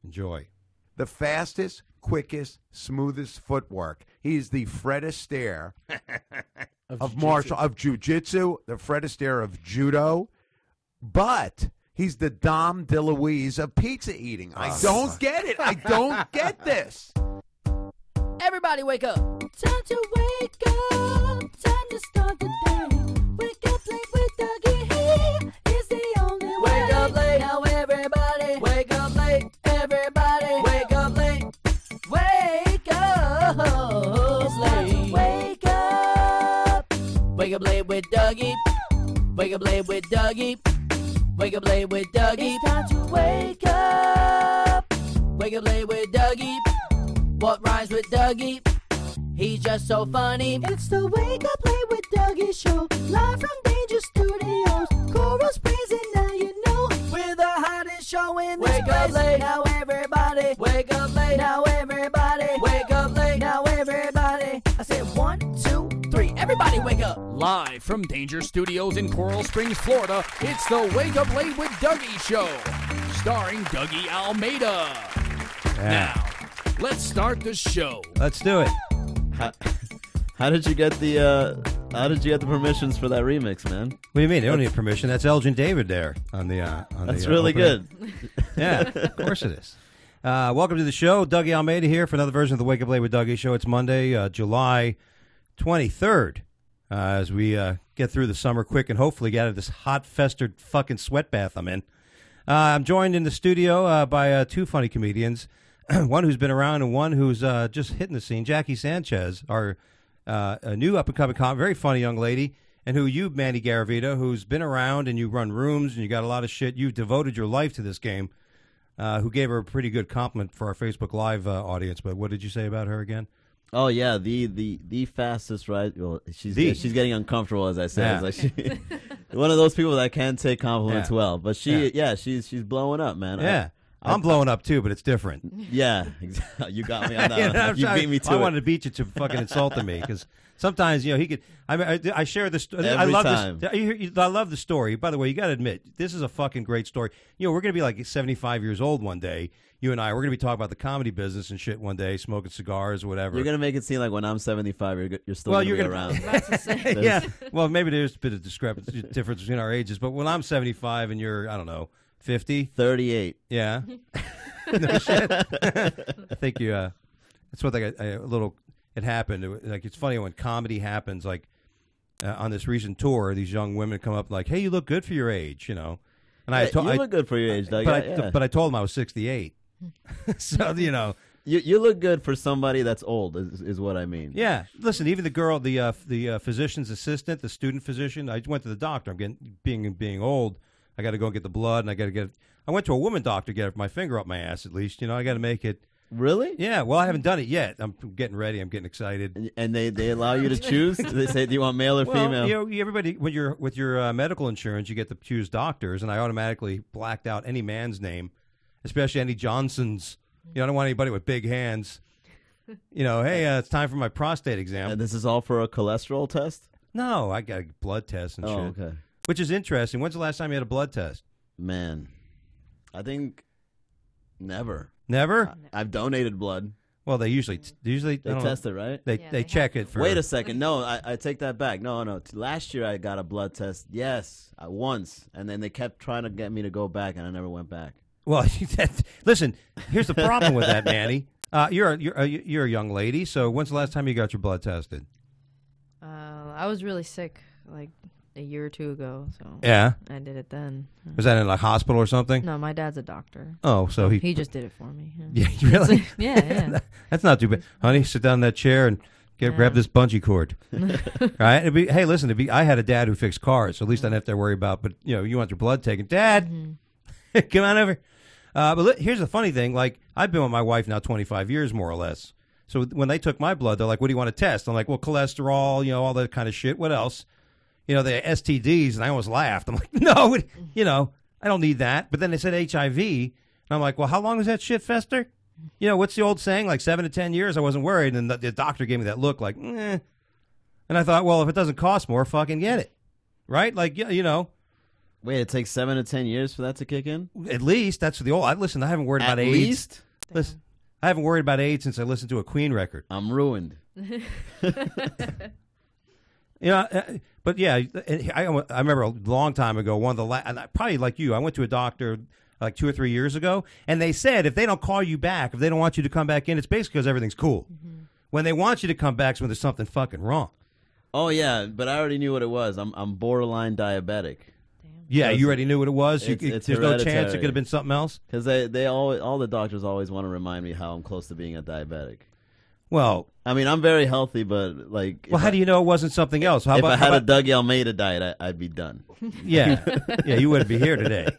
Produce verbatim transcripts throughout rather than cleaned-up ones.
Enjoy. The fastest, quickest, smoothest footwork. He's the Fred Astaire of, of martial of jiu-jitsu, the Fred Astaire of judo, but he's the Dom DeLuise of pizza eating. I Oh, don't fuck. get it. I don't get this. Everybody wake up. Time to wake up, time to start the day. Wake up late with Dougie, he is the only way. Wake up late, now everybody. Wake up late, everybody. Wake up late. Wake up late. Wake up. Wake up late with Dougie. Wake up late with Dougie. Wake up late with Dougie. It's time to wake up. Wake up late with Dougie. What rhymes with Dougie? He's just so funny. It's the Wake Up Late with Dougie show, live from Danger Studios. Coral Springs, and now you know We're the hottest show in this Wake place. up late. Now everybody. Wake up late. Now everybody. Wake up late. Now everybody. I said one, two, three. Everybody wake up. Live from Danger Studios in Coral Springs, Florida, it's the Wake Up Late with Dougie show, starring Dougie Almeida. Yeah. Now, let's start the show. Let's do it. How, how did you get the uh, How did you get the permissions for that remix, man? What do you mean? They don't need permission. That's Elgin David there on the. Uh, on That's the, uh, really opening. good. Yeah, of course it is. Uh, welcome to the show. Dougie Almeida here for another version of the Wake Up Late with Dougie show. It's Monday, uh, July twenty-third. Uh, as we uh, get through the summer quick and hopefully get out of this hot, festered fucking sweat bath I'm in. Uh, I'm joined in the studio uh, by uh, two funny comedians. One who's been around and one who's uh, just hitting the scene. Jackie Sanchez, our uh, a new up-and-coming comic, very funny young lady, and who you, Manny Garavita, who's been around and you run rooms and you got a lot of shit. You've devoted your life to this game, uh, who gave her a pretty good compliment for our Facebook Live uh, audience. But what did you say about her again? Oh yeah, the the the fastest ride. Well, she's The. she's getting uncomfortable as I say. Yeah. It's like she, one of those people that can't take compliments Yeah. well. But she, Yeah. yeah, she's she's blowing up, man. Yeah. I, I'm blowing up too, but it's different. Yeah, exactly. You got me on that. You one. know, I'm You sorry. beat me to I it. wanted to beat you to fucking insulting me because sometimes you know he could. I mean, I, I share the story. I Every love time. this. you- you- I love the story. By the way, you got to admit this is a fucking great story. You know, we're gonna be like seventy-five years old one day. You and I, we're gonna be talking about the comedy business and shit one day, smoking cigars or whatever. You're gonna make it seem like when I'm seventy-five, you're, go- you're still Well, gonna you're be gonna- around. That's the same. yeah. Well, maybe there's a bit of discrepancy, difference between our ages. But when I'm seventy-five and you're, I don't know, fifty. thirty-eight. Yeah. No shit. I think you. Uh, that's what they got. A little. It happened. It, was- like it's funny when comedy happens. Like uh, on this recent tour, these young women come up like, "Hey, you look good for your age," you know. And I Yeah, told. you I, look good for your age, Doug. but yeah, I, yeah. but I told them I was sixty-eight. So you know. you you look good for somebody that's old. Is, is what I mean. Yeah. Listen, even the girl, the uh, the uh, physician's assistant, the student physician. I went to the doctor. I'm getting being being old. I got to go get the blood, and I got to get. I went to a woman doctor to get my finger up my ass. At least, you know, I got to make it. Really? Yeah. Well, I haven't done it yet. I'm getting ready. I'm getting excited. And, and they, they allow you to choose? They say, do you want male or Well, female? you know, everybody when you're with your uh, medical insurance, you get to choose doctors, and I automatically blacked out any man's name, especially any Johnsons. You know, I don't want anybody with big hands. You know, hey, uh, it's time for my prostate exam. And this is all for a cholesterol test? No, I got a blood test and Oh, shit. okay. Which is interesting. When's the last time you had a blood test? Man, I think never. Never. I, I've donated blood. Well, they usually they usually They I don't know, test it, right? They Yeah, they they check it for. Wait a second. No, I, I take that back. No, no. T- Last year I got a blood test. Yes, I, once. And then they kept trying to get me to go back, and I never went back. Well, that, listen. Here's the problem with that, Manny. Uh, you're a, you're a, you're a young lady. So when's the last time you got your blood tested? Uh, I was really sick like a year or two ago, so Yeah. I did it then. Was that in a hospital or something? No, my dad's a doctor. Oh, so he He just did it for me. Yeah, Yeah, really? yeah. yeah. That's not too bad, honey. Sit down in that chair and get Yeah. grab this bungee cord. Right? It'd be, hey, listen. It'd be, I had a dad who fixed cars, so at least I didn't have to worry about. But you know, you want your blood taken, Dad? Mm-hmm. Come on over. Uh, but li- here's the funny thing: like I've been with my wife now twenty-five years, more or less. So when they took my blood, they're like, "What do you want to test?" I'm like, "Well, cholesterol, you know, all that kind of shit. What else? You know, the S T Ds." And I almost laughed. I'm like, "No, it- you know, I don't need that." But then they said H I V, and I'm like, "Well, how long does that shit fester?" You know, what's the old saying? Like seven to ten years. I wasn't worried, and the, the doctor gave me that look, like, eh. And I thought, well, if it doesn't cost more, fucking get it, right? Like, you, you know. Wait, it takes seven to ten years for that to kick in? At least that's the old. I listen. I haven't worried At about AIDS. least? Listen, I haven't worried about AIDS since I listened to a Queen record. I'm ruined. You know, uh, but yeah, I, I remember a long time ago, one of the la- and I- probably like you, I went to a doctor like two or three years ago, and they said if they don't call you back, if they don't want you to come back in, it's basically because everything's cool. Mm-hmm. When they want you to come back, it's when there's something fucking wrong. Oh yeah, but I already knew what it was. I'm I'm borderline diabetic. Yeah, you already knew what it was. You, It's- it's there's no chance it hereditary. could have been something else. Because they they always all the doctors always want to remind me how I'm close to being a diabetic. Well, I mean, I'm very healthy, but like, well, if how I, do you know it wasn't something else? How if about I had how a about, Dougie Almeida diet, I, I'd be done. yeah, yeah, you wouldn't be here today.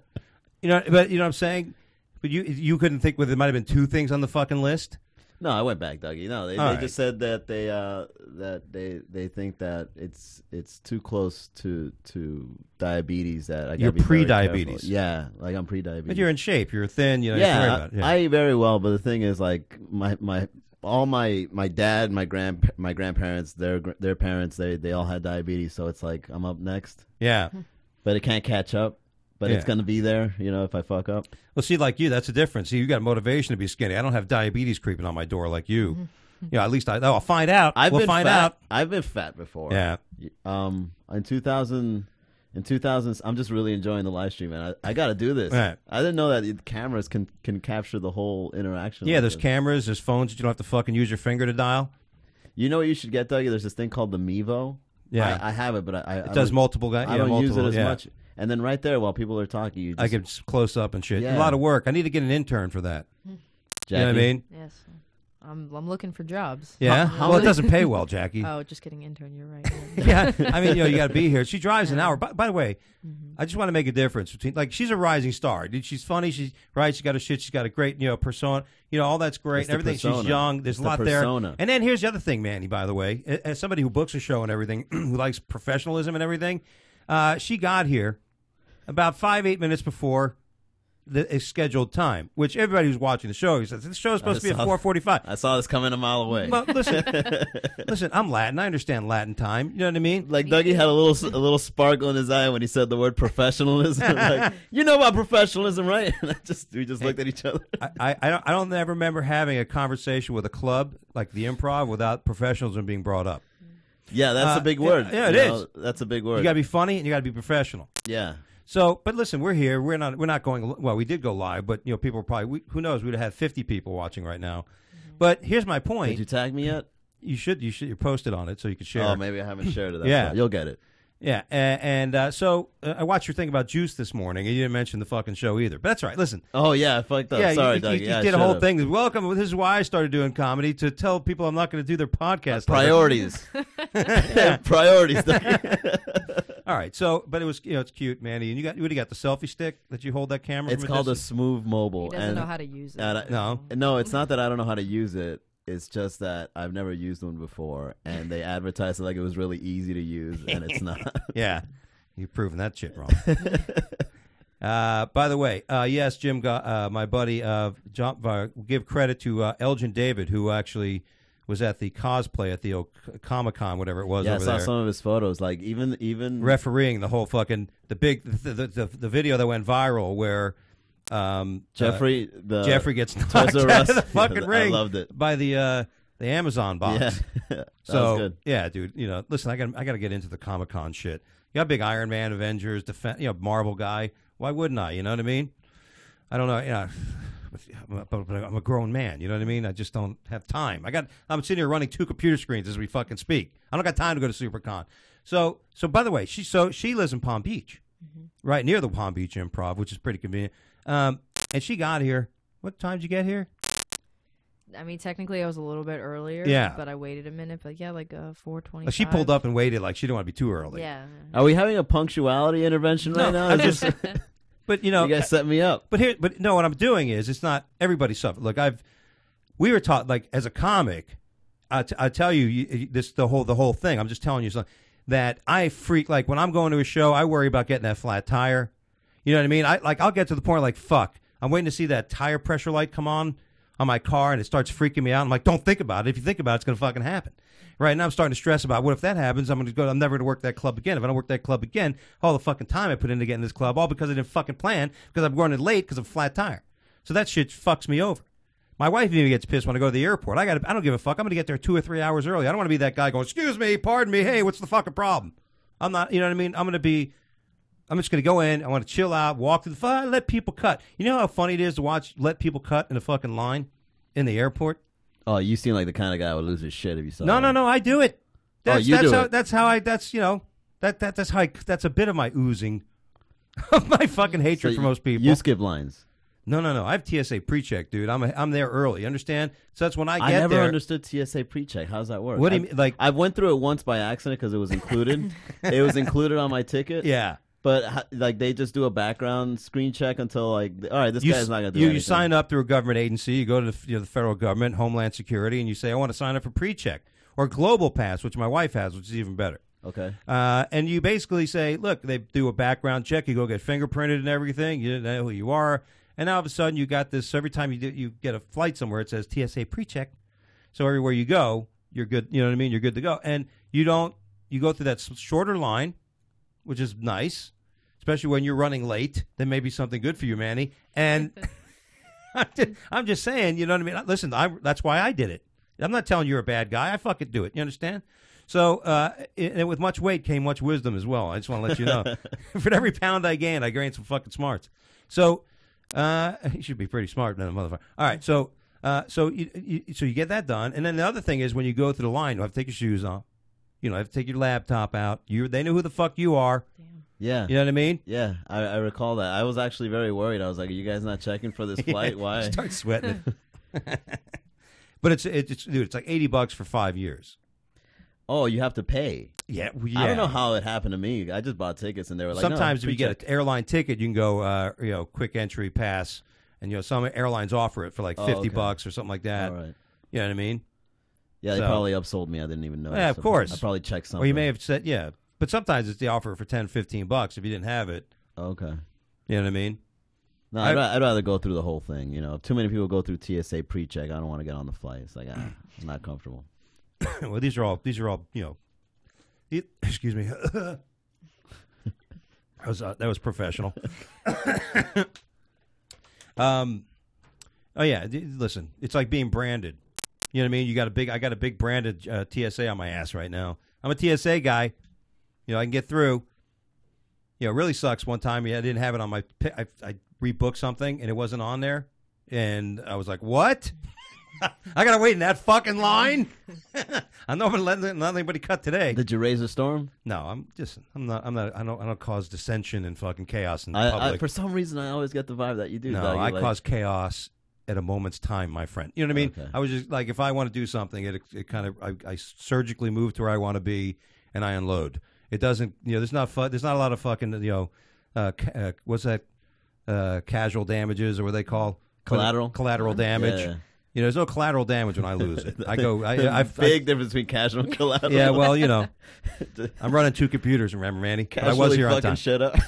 You know, but you know what I'm saying. But you you couldn't think whether there might have been two things on the fucking list. No, I went back, Dougie. No, they, All they right. just said that they uh, that they they think that it's it's too close to to diabetes that I gotta You're be very pre-diabetes. careful. Yeah, like I'm pre-diabetes. But you're in shape. You're thin. You know. you yeah, can worry I, about it. Yeah. I eat very well, but the thing is, like my my all my my dad, my grand my grandparents, their gr- their parents, they they all had diabetes, so it's like I'm up next, yeah. but it can't catch up. But it's Yeah. gonna be there, you know, if I fuck up. Well, see, like you, that's the difference. See, you got motivation to be skinny. I don't have diabetes creeping on my door like you. Mm-hmm. Yeah, at least I. Oh, I'll find out. I've we'll been find fat. out. I've been fat before. Yeah. Um. In two thousand, in two thousand, I'm just really enjoying the live stream, and I, I got to do this. Right. I didn't know that the cameras can can capture the whole interaction. Yeah, like there's this. cameras. There's phones that you don't have to fucking use your finger to dial. You know what you should get, Dougie? There's this thing called the Mevo. Yeah. I, I have it, but I, I It does multiple guys. I yeah, don't use it multiple, as yeah. much. And then right there, while people are talking, you just I can s- close up and shit. Yeah. A lot of work. I need to get an intern for that. Jackie, You know what I mean? Yes. I'm I'm looking for jobs. Yeah. how well, it many- doesn't pay well, Jackie. Oh, just kidding, intern. You're right. Yeah, I mean, you know, you got to be here. She drives an hour. By, by the way, Mm-hmm. I just want to make a difference between, like, she's a rising star. Dude, she's funny. She's right. She's got her shit. She's got a great, you know, persona. You know, all that's great. It's the Everything. She's persona. young. There's It's a the lot persona. there. And then here's the other thing, Manny. By the way, as somebody who books a show and everything, who likes professionalism and everything, uh, she got here about five, eight minutes before the a scheduled time. Which everybody who's watching the show, he says the show's supposed to be at saw- four forty-five. I saw this coming a mile away. Well, listen, listen. I'm Latin. I understand Latin time. You know what I mean? Like Dougie had a little a little sparkle in his eye when he said the word professionalism. Like, you know about professionalism, right? And I just we just looked at each other. I, I, I don't I don't ever remember having a conversation with a club like the Improv without professionalism being brought up. Yeah, that's Uh, a big yeah, word. yeah, it you is. know? That's a big word. You got to be funny and you got to be professional. yeah. So, but listen, we're here. We're not we're not going. Well, we did go live, but you know, people are probably we, who knows? We'd have had fifty people watching right now. But here's my point. Did you tag me yet? You should you should you posted on it so you could share. Oh, maybe I haven't shared it. That's Yeah. why. You'll get it. Yeah, and, and uh, so uh, I watched your thing about Juice this morning, and you didn't mention the fucking show either. But that's all right. Listen, Oh yeah, I fucked up. yeah, Sorry, you, Doug. you, you yeah, I did a whole should've. thing. Welcome. This is why I started doing comedy, to tell people I'm not going to do their podcast. Priorities. Priorities. Doug. All right. So, but it was you know it's cute, Manny, and you got you would have got the selfie stick that you hold that camera. It's from called a distance? Smooth Mobile. He doesn't and, know how to use it. and I- No. No, it's not that I don't know how to use it. It's just that I've never used one before, and they advertised it like it was really easy to use, and it's not. Yeah, you've proven that shit wrong. uh, by the way, uh, yes, Jim, got, uh, my buddy, uh, John, uh, give credit to uh, Elgin David, who actually was at the cosplay at the o- Comic Con, whatever it was Yeah, I over saw there, some of his photos. Like even even refereeing the whole fucking the big the the, the, the video that went viral where. Um, Jeffrey, uh, the Jeffrey gets knocked Toys R out Us. of the fucking I ring loved it. by the uh, the Amazon box. Yeah, that so was good. yeah, dude. You know, listen, I got I got to get into the Comic Con shit. You got big Iron Man, Avengers, defense, you know, Marvel guy. Why wouldn't I? You know what I mean? I don't know. You know, but, but I'm a grown man. You know what I mean? I just don't have time. I got. I'm sitting here running two computer screens as we fucking speak. I don't got time to go to SuperCon. So so by the way, she so she lives in Palm Beach, right near the Palm Beach Improv, which is pretty convenient. Um, and she got here. What time did you get here? I mean, technically, I was a little bit earlier. Yeah. But I waited a minute. But yeah, like uh, four twenty. Well, she pulled up and waited like she didn't want to be too early. Yeah. Are we having a punctuality intervention right No, now? I'm Is just. this- But you know, you guys set me up. But here, but no, what I'm doing is it's not everybody suffer. Look, I've we were taught like as a comic, I, t- I tell you, you this the whole the whole thing. I'm just telling you something that I freak like when I'm going to a show. I worry about getting that flat tire. You know what I mean? I like I'll get to the point like fuck. I'm waiting to see that tire pressure light come on on my car and it starts freaking me out. I'm like, don't think about it. If you think about it, it's going to fucking happen. Right now I'm starting to stress about what if that happens, I'm going to go, I'm never going to work that club again. If I don't work that club again, all the fucking time I put in to get in this club, all because I didn't fucking plan, because I'm running late because of a flat tire. So that shit fucks me over. My wife even gets pissed when I go to the airport. I got I don't give a fuck. I'm going to get there two or three hours early. I don't want to be that guy going, excuse me, pardon me, hey, what's the fucking problem? I'm not, you know what I mean? I'm going to be, I'm just going to go in. I want to chill out, walk through the fire, let people cut. You know how funny it is to watch, let people cut in a fucking line in the airport? Oh, you seem like the kind of guy who would lose his shit if you saw No, that. no, no, I do it. That's, oh, you that's do how, it. That's how I, that's, you know, that, that that's how I, that's a bit of my oozing of my fucking hatred So for you- most people. You skip lines. No, no, no. I have T S A pre-check, dude. I'm a, I'm there early. Understand? So that's when I get I never there. understood T S A pre-check. How does that work? What do you I- mean, like- I went through it once by accident because it was included. It was included on my ticket. Yeah. But ho- like they just do a background screen check until like, all right, this You, guy's not gonna do you, anything. you sign up through a government agency. You go to the, you know, the federal government, Homeland Security, and you say, I want to sign up for pre-check or Global Pass, which my wife has, which is even better. Okay. Uh, and you basically say, look, they do a background check. You go get fingerprinted and everything. You know who you are. And now all of a sudden you got this, every time you do, you get a flight somewhere, it says T S A pre-check. So everywhere you go, you're good. You know what I mean? You're good to go. And you don't, you go through that s- shorter line, which is nice, especially when you're running late. Then maybe something good for you, Manny. And I'm, just, I'm just saying, you know what I mean? Listen, I, that's why I did it. I'm not telling you you're a bad guy. I fucking do it. You understand? So, uh, and with much weight came much wisdom as well. I just want to let you know. For every pound I gained, I gained some fucking smarts. So, uh, you should be pretty smart, then, motherfucker. All right, so, uh, so you, you, so you get that done, and then the other thing is when you go through the line, you have to take your shoes off. You know, have to take your laptop out. You, they know who the fuck you are. Yeah. You know what I mean? Yeah, I, I recall that. I was actually very worried. I was like, "Are you guys not checking for this flight? Why?" Start sweating it. But it's, it's dude, it's like eighty bucks for five years. Oh, you have to pay. Yeah, well, yeah. I don't know how it happened to me. I just bought tickets and they were like, Sometimes no, if you get pre-check. an airline ticket, you can go, uh, you know, quick entry pass, and you know some airlines offer it for like Oh, fifty okay. bucks or something like that. All right. You know what I mean? Yeah, they So- probably upsold me. I didn't even know. Yeah, of course. I probably checked something. Or you may have said, yeah, but sometimes it's the offer for ten, fifteen bucks if you didn't have it. Okay. You know what I mean? No, I- I'd, ra- I'd rather go through the whole thing. You know, if too many people go through T S A pre-check, I don't want to get on the flight. It's like, ah, I'm not comfortable. Well, these are all these are all you know. It, excuse me. that was uh, that was professional. um, oh yeah. d- Listen, it's like being branded. You know what I mean? You got a big. I got a big branded uh, T S A on my ass right now. I'm a T S A guy. You know, I can get through. You know, it really sucks. One time, yeah, I didn't have it on my. pi- I, I rebooked something and it wasn't on there, and I was like, "What? I gotta wait in that fucking line." I know I'm not letting not anybody cut today. Did you raise a storm? No, I'm just. I'm not. I'm not. I don't. I don't cause dissension and fucking chaos in I, I, public. for some reason, I always get the vibe that you do. no, Doug. You're I like, cause chaos at a moment's time, my friend. You know what I mean? Okay. I was just like, if I want to do something, it, it kind of, I, I surgically move to where I want to be, and I unload. It doesn't, you know, there's not, fu- there's not a lot of fucking, you know, uh, ca- uh, what's that, uh, casual damages or what they call Collateral? collateral damage. Yeah. You know, there's no collateral damage when I lose it. I go, I, The I've, big difference between casual and collateral. yeah, well, you know, I'm running two computers. Remember, Manny? But I was Casually here on fucking time. shit up.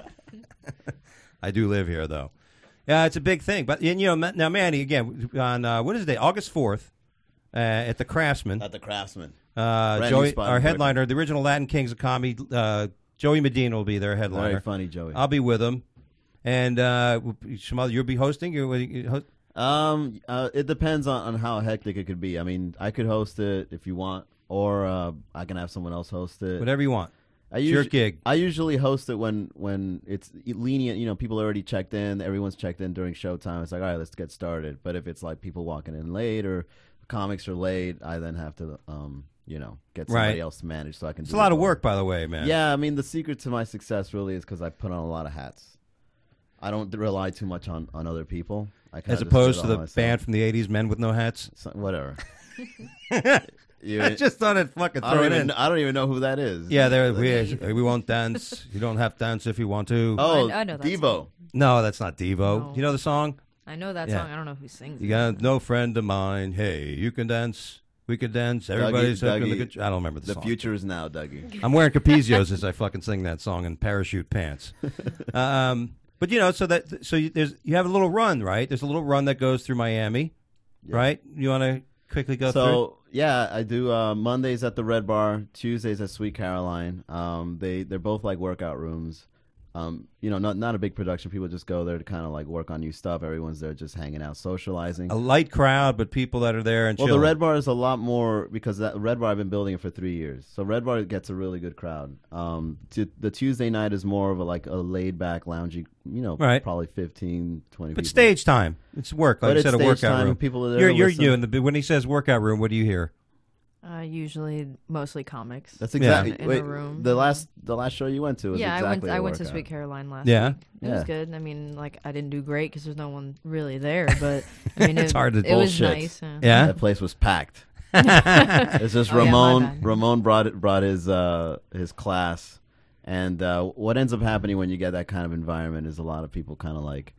I do live here, though. Yeah, it's a big thing. But and, you know, Ma- now Manny again on uh, what is the day? August fourth uh, at the Craftsman. At the Craftsman. Uh, Brand new Joey, spot our in headliner, the original Latin Kings of Comedy, uh, Joey Medina will be their headliner. Very funny, Joey. I'll be with him, and uh, some other, you'll be hosting. You, you host? Um, uh, it depends on, on how hectic it could be. I mean, I could host it if you want, or uh, I can have someone else host it. Whatever you want. I It's your usu- gig. I usually host it when when it's lenient. You know, people are already checked in. Everyone's checked in during showtime. It's like, all right, let's get started. But if it's like people walking in late or comics are late, I then have to, um, you know, get somebody Right. else to manage so I can. It's do a lot it of all. work, by the way, man. Yeah, I mean, the secret to my success really is because I put on a lot of hats. I don't rely too much on, on other people. I kinda As just opposed do to it the all myself. band from the eighties, Men with No Hats. So- whatever. You- I just thought I'd fucking I throw don't, it even, in. I don't even know who that is. Yeah, there we we won't dance. You don't have to dance if you want to. Oh, I- I know that Devo. No, that's not Devo. No. You know the song? I know that Yeah. song. I don't know who sings You it. got no friend of mine. Hey, you can dance. We can dance. Everybody's Dougie, having a Dougie, good. I don't remember the, The song. future is now, Dougie. I'm wearing Capizios as I fucking sing that song in parachute pants. um, but you know, so that so you, there's you have a little run, right? There's a little run that goes through Miami, Yeah. right? You want to quickly go through? So yeah, I do uh, Mondays at the Red Bar, Tuesdays at Sweet Caroline. Um, they they're both like workout rooms. Um, you know, not not a big production. People just go there to kind of like work on new stuff. Everyone's there just hanging out, socializing. A light crowd, but people that are there and Well, chilling. the Red Bar is a lot more because that Red Bar I've been building it for three years. So Red Bar gets a really good crowd. Um, to, the Tuesday night is more of a like a laid back, loungy. You know, Right. probably fifteen, twenty But people. stage time. It's work. Like But you it's said, a stage workout time, room. people are there You're, to you're listen. you. And the, when he says workout room, what do you hear? Uh, usually, mostly comics. That's exactly. In a Wait, room. the last the last show you went to was yeah, exactly I went. I a went to workout. Sweet Caroline last Yeah? week. It Yeah. was good. I mean, like I didn't do great because there's no one really there, but I mean, It's it, hard to it was bullshit. nice. Yeah. Yeah? That place was packed. It's just Oh, yeah, my Ramon. bad. Ramon brought brought his uh, his class, and uh, what ends up happening when you get that kind of environment is a lot of people kind of like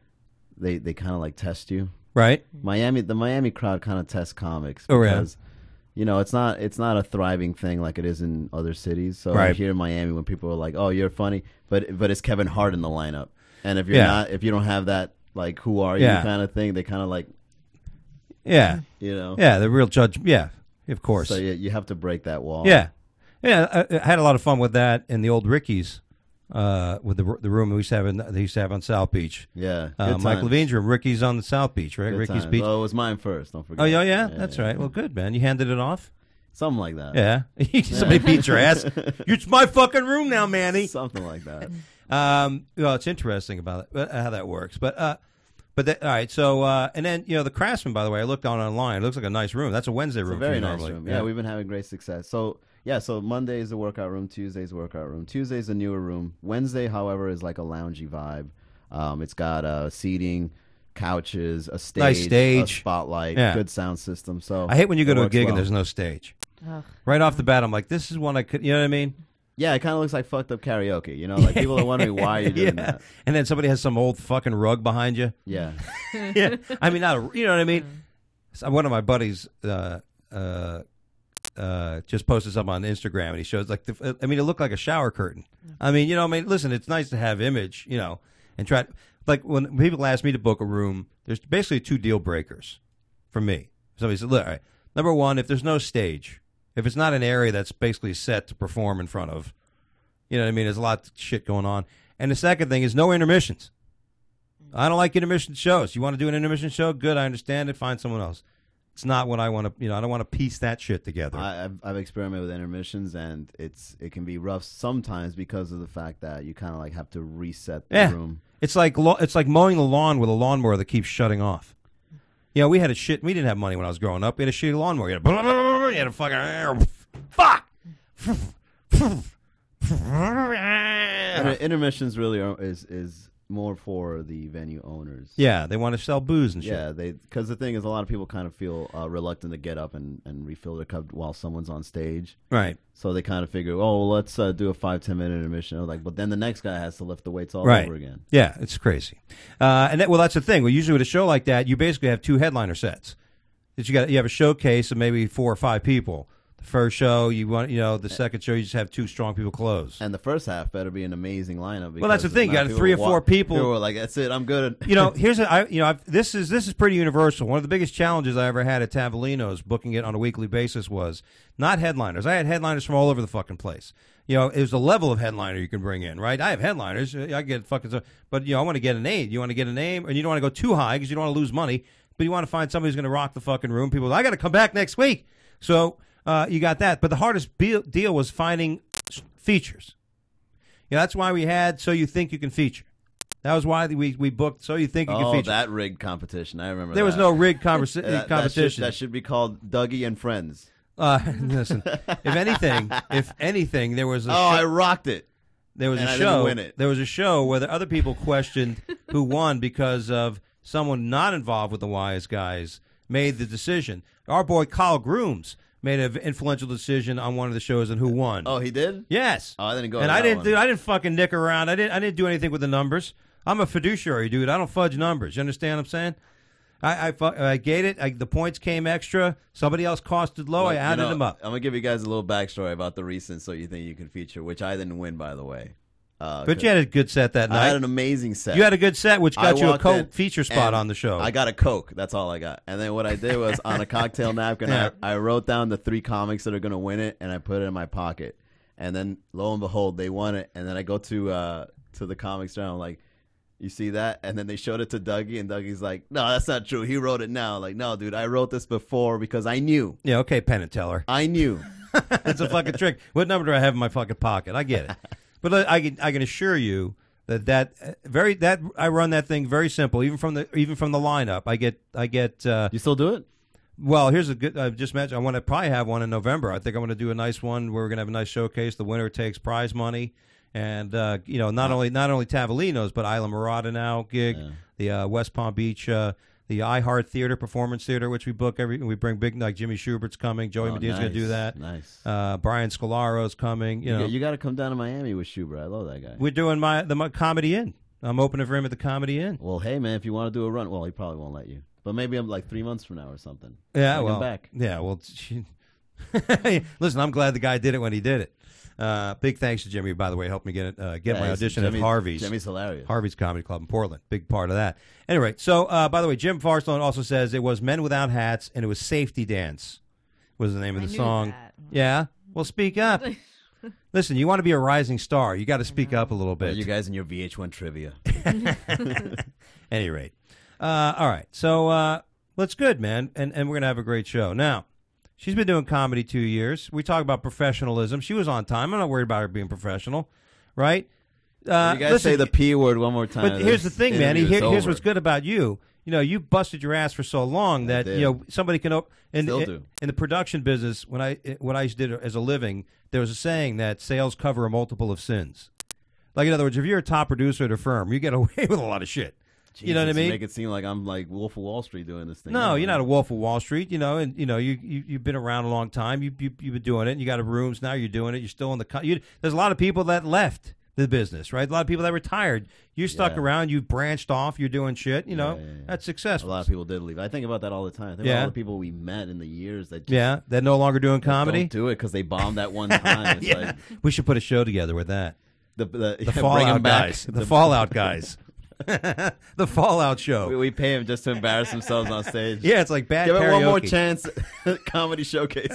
they they kind of like test you. Right? Miami, the Miami crowd kind of tests comics Oh, yeah. because you know it's not it's not a thriving thing like it is in other cities. So Right. here in Miami, when people are like, "Oh, you're funny," but but it's Kevin Hart in the lineup, and if you're Yeah. not if you don't have that like who are you Yeah. kind of thing, they kind of like Yeah. you know Yeah, the real judge. Yeah, of course. So you, you have to break that wall. Yeah. Yeah, I, I had a lot of fun with that in the old Ricky's, uh, with the the room we used to have in, they used to have on South Beach. Yeah. Uh, Good Mike times. Levine's room. Ricky's on the South Beach, right? Good Ricky's times. Beach. Oh, it was mine first. Don't forget. Oh, yeah, yeah, that's right. Well, good, man. You handed it off? Something like that. Yeah. Somebody beat your ass. It's my fucking room now, Manny. Something like that. Um, well, it's interesting about it, uh, how that works. But, uh, but that, all right. So, uh, and then, you know, the Craftsman, by the way, I looked on online. It looks like a nice room. That's a Wednesday It's room a very for you nice normally. room. Yeah, we've been having great success. So yeah, so Monday is the workout room. Tuesday's the workout room. Tuesday's a newer room. Wednesday, however, is like a loungy vibe. Um, it's got uh, seating, couches, a stage, Nice stage. a spotlight, Yeah. good sound system. So I hate when you go it to a works gig well. and there's no stage. Ugh. Right off the bat, I'm like, this is one I could, you know what I mean? Yeah, it kind of looks like fucked up karaoke. You know, like people are wondering why you're doing Yeah. that. And then somebody has some old fucking rug behind you. Yeah. Yeah, I mean, not a, you know what I mean. So one of my buddies uh, uh, uh, just posted something on Instagram, and he shows like, the, I mean, it looked like a shower curtain. I mean, you know, I mean, listen, it's nice to have image, you know, and try like when people ask me to book a room, there's basically two deal breakers for me. Somebody said, look, all right, number one, if there's no stage, if it's not an area that's basically set to perform in front of, you know what I mean, there's a lot of shit going on. And the second thing is no intermissions. I don't like intermission shows. You want to do an intermission show? Good, I understand it. Find someone else. It's not what I want to, you know, I don't want to piece that shit together. I, I've, I've experimented with intermissions, and it's it can be rough sometimes because of the fact that you kind of like have to reset the Yeah. room. It's like lo- it's like mowing the lawn with a lawnmower that keeps shutting off. You know, we had a shit, we didn't have money when I was growing up. We had a shitty lawnmower. You had a, you had a fucking, fuck! Inter- intermissions really are, is is more for the venue owners. Yeah, they want to sell booze and shit. Yeah, they because the thing is, a lot of people kind of feel uh, reluctant to get up and, and refill their cup while someone's on stage. Right. So they kind of figure, oh, well, let's uh, do a five ten minute intermission. I was like, but then the next guy has to lift the weights all Right. over again. Yeah, it's crazy. Uh, and that, well, that's the thing. Well, usually with a show like that, you basically have two headliner sets. That you got, you have a showcase of maybe four or five people. The first show, you want, you know, the second show, you just have two strong people close. And the first half better be an amazing lineup. Well, that's the because thing. You now got people three or walk- four people. People were like, that's it. I'm good. You know, here's a, I, you know, I've, this is this is pretty universal. One of the biggest challenges I ever had at Tavolino's booking it on a weekly basis was not headliners. I had headliners from all over the fucking place. You know, it was the level of headliner you can bring in, right? I have headliners. I get fucking, but you know, I want to get a name. You want to get a name, and you don't want to go too high because you don't want to lose money. But you want to find somebody who's going to rock the fucking room. People, I got to come back next week. So uh, you got that. But the hardest be- deal was finding s- features. Yeah, that's why we had So You Think You Can Feature. That was why we we booked So You Think You Can Oh, Feature. that rigged competition. I remember There was that. no rigged conversa- That- that should- competition. That should, be called Dougie and Friends. Uh, listen, if anything, if anything, there was a Oh, show, I rocked it. there was and a I didn't show. win it. There was a show where the other people questioned who won because of someone not involved with the Wise Guys made the decision. Our boy Kyle Grooms made an influential decision on one of the shows and who won. Oh, he did? Yes. Oh, I didn't go. and to I that didn't one. do. I didn't fucking nick around. I didn't. I didn't do anything with the numbers. I'm a fiduciary, dude. I don't fudge numbers. You understand what I'm saying? I I, fu- I gate it. I, the points came extra. Somebody else costed low. Look, I you added know, them up. I'm gonna give you guys a little backstory about the recent So You Think You Can Feature, which I didn't win, by the way. Uh, But you had a good set that I night. had an amazing set. You had a good set, which I got you a walked co in, feature spot and on the show. I got a Coke. That's all I got. And then what I did was on a cocktail napkin, Yeah. I, I wrote down the three comics that are going to win it, and I put it in my pocket. And then lo and behold, they won it. And then I go to uh, to the comic store, and I'm like, you see that? And then they showed it to Dougie, and Dougie's like, no, that's not true. He wrote it now. Like, no, dude, I wrote this before because I knew. Yeah, okay, Penn and Teller. I knew. That's a fucking trick. What number do I have in my fucking pocket? I get it. But uh, I can I can assure you that that uh, very that I run that thing very simple. Even from the even from the lineup, I get I get. Uh, You still do it? well, here's a good. I just mentioned I want to probably have one in November. I think I want to do a nice one where we're gonna have a nice showcase. The winner takes prize money, and uh, you know not only not only Tavolino's but Isla Morada now gig, Yeah. the uh, West Palm Beach. Uh, the iHeart Theater Performance Theater, which we book every, we bring big like Jimmy Schubert's coming, Joey Oh, Medina's going to do nice, that. Nice. Uh, Brian Scolaro's coming. You You, know, you got to come down to Miami with Schubert. I love that guy. we're doing my the my Comedy Inn. I'm opening for him at the Comedy Inn. Well, hey, man, if you want to do a run, well, he probably won't let you. But maybe I'm like three months from now or something. Yeah, Bring him well, back. yeah, well. She, listen, I'm glad the guy did it when he did it. Uh, big thanks to Jimmy, by the way, helped me get it, uh, get Yeah, my he's- audition Jimmy's- at Harvey's. Jimmy's hilarious. Harvey's Comedy Club in Portland. Big part of that. Anyway, so uh, by the way, Jim Farstone also says it was Men Without Hats and it was Safety Dance was the name of I the knew Yeah. that. Yeah. Well, speak up. Listen, you want to be a rising star. You got to speak up a little Are bit. you guys in your V H one trivia? Any rate. Uh, all right. So uh, that's good, man. And, and we're going to have a great show. Now, she's been doing comedy two years. We talk about professionalism. She was on time. I'm not worried about her being professional, right? Uh, you guys listen, say the P word one more time. But here's the this thing, man. interview Here, is here's over. what's good about you. You know, you busted your ass for so long that did. you know somebody can. Op- in, Still in, do. in the production business, when I what I did as a living, there was a saying that sales cover a multiple of sins. Like in other words, if you're a top producer at a firm, you get away with a lot of shit. You know what I Jesus, you mean? Make it seem like I'm like Wolf of Wall Street doing this thing. No, you're not a Wolf of Wall Street. You know, and you know you, you you've been around a long time. You, you you've been doing it. And you got a rooms now. You're doing it. You're still in the. Co- you, there's a lot of people that left the business, right? A lot of people that retired. You stuck Yeah. around. You branched off. You're doing shit. You know, Yeah, yeah, yeah. that's A successful. lot of people did leave. I think about that all the time. I think Yeah. about all the people we met in the years that just Yeah, they're no longer doing that comedy. don't do it because they bombed that one time. It's Yeah. like We should put a show together with that. the the, The yeah, bring Fallout 'em back. guys. The, Fallout guys. the Fallout show. We, we pay him just to embarrass themselves on stage. Yeah, it's like bad Give it karaoke. one more chance. Comedy showcase.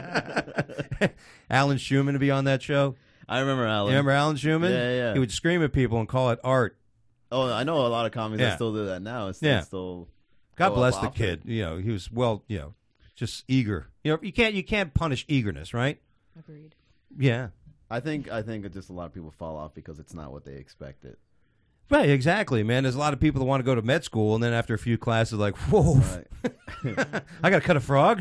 Alan Schumann to be on that show. I remember Alan. You remember Alan Schumann? Yeah, yeah. He would scream at people and call it art. Oh, I know a lot of comics Yeah. that still do that now. It's Yeah. still. God go bless up the often. kid. You know, he was well, you know, just eager. You know, you can't you can't punish eagerness, right? Agreed. Yeah. I think I think just a lot of people fall off because it's not what they expected. Right, exactly, man. There's a lot of people that want to go to med school, and then after a few classes, like, whoa, Right. I got to cut a frog.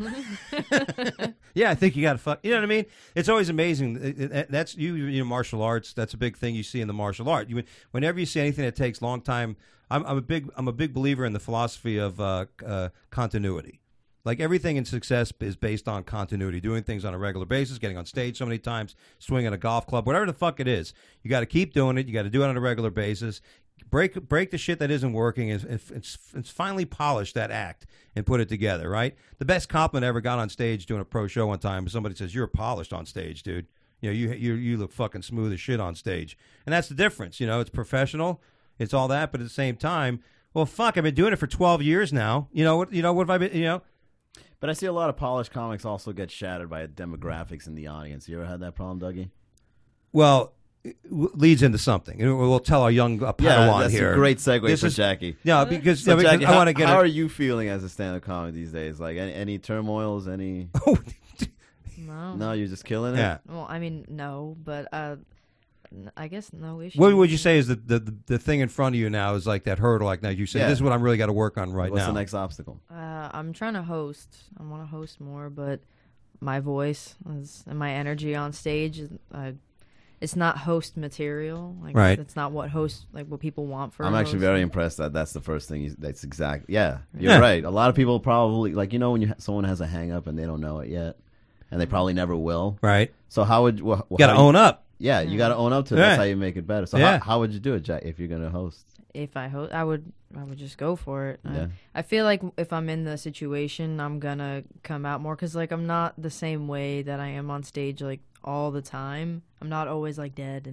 Yeah. Yeah, I think you got to fuck. You know what I mean? It's always amazing. It- it- That's you. You know, martial arts. That's a big thing you see in the martial art. You, whenever you see anything that takes long time, I'm, I'm a big. I'm a big believer in the philosophy of uh, uh, continuity. Like everything in success is based on continuity, doing things on a regular basis, getting on stage so many times, swinging a golf club, whatever the fuck it is. You got to keep doing it. You got to do it on a regular basis. Break break the shit that isn't working. And it's, it's, it's finally polish that act and put it together, right? The best compliment I ever got on stage doing a pro show one time was somebody says, "You're polished on stage, dude. You know, you you you look fucking smooth as shit on stage." And that's the difference. You know, it's professional. It's all that, but at the same time, well, fuck, I've been doing it for twelve years now. You know what? You know what have I been? You know. But I see a lot of polished comics also get shattered by demographics in the audience. You ever had that problem, Dougie? Well, it w- leads into something. And we'll tell our young uh, Yeah, Padawan that's here. a great segue This for is- Jackie. Yeah, because, So, yeah, because Jackie, I how, want to get how her- are you feeling as a stand-up comic these days? Like any, any turmoils? Any? No. No, you're just killing it. Yeah. Well, I mean, no, but uh, n- I guess no issue. What would you say is the, the, the, the thing in front of you now is like that hurdle? Like now you say, Yeah. this is what I'm really got to work on right What's now. the next obstacle? Uh, I'm trying to host. I want to host more, but my voice is, and my energy on stage, is, uh, it's not host material. Like, Right. It's not what host like what people want for. I'm a actually host. very impressed that that's the first thing. You, that's exact. Yeah, you're Yeah. right. A lot of people probably like you know when you ha- someone has a hang up and they don't know it yet, and they probably never will. Right. So how would wh- You got to how you- own up. Yeah, you got to own up to it. Yeah. That's how you make it better. So Yeah. how, how would you do it, Jack, if you're gonna host? If I host, I would. I would just go for it. Yeah. I, I feel like if I'm in the situation, I'm gonna come out more because like I'm not the same way that I am on stage like all the time. I'm not always like dead and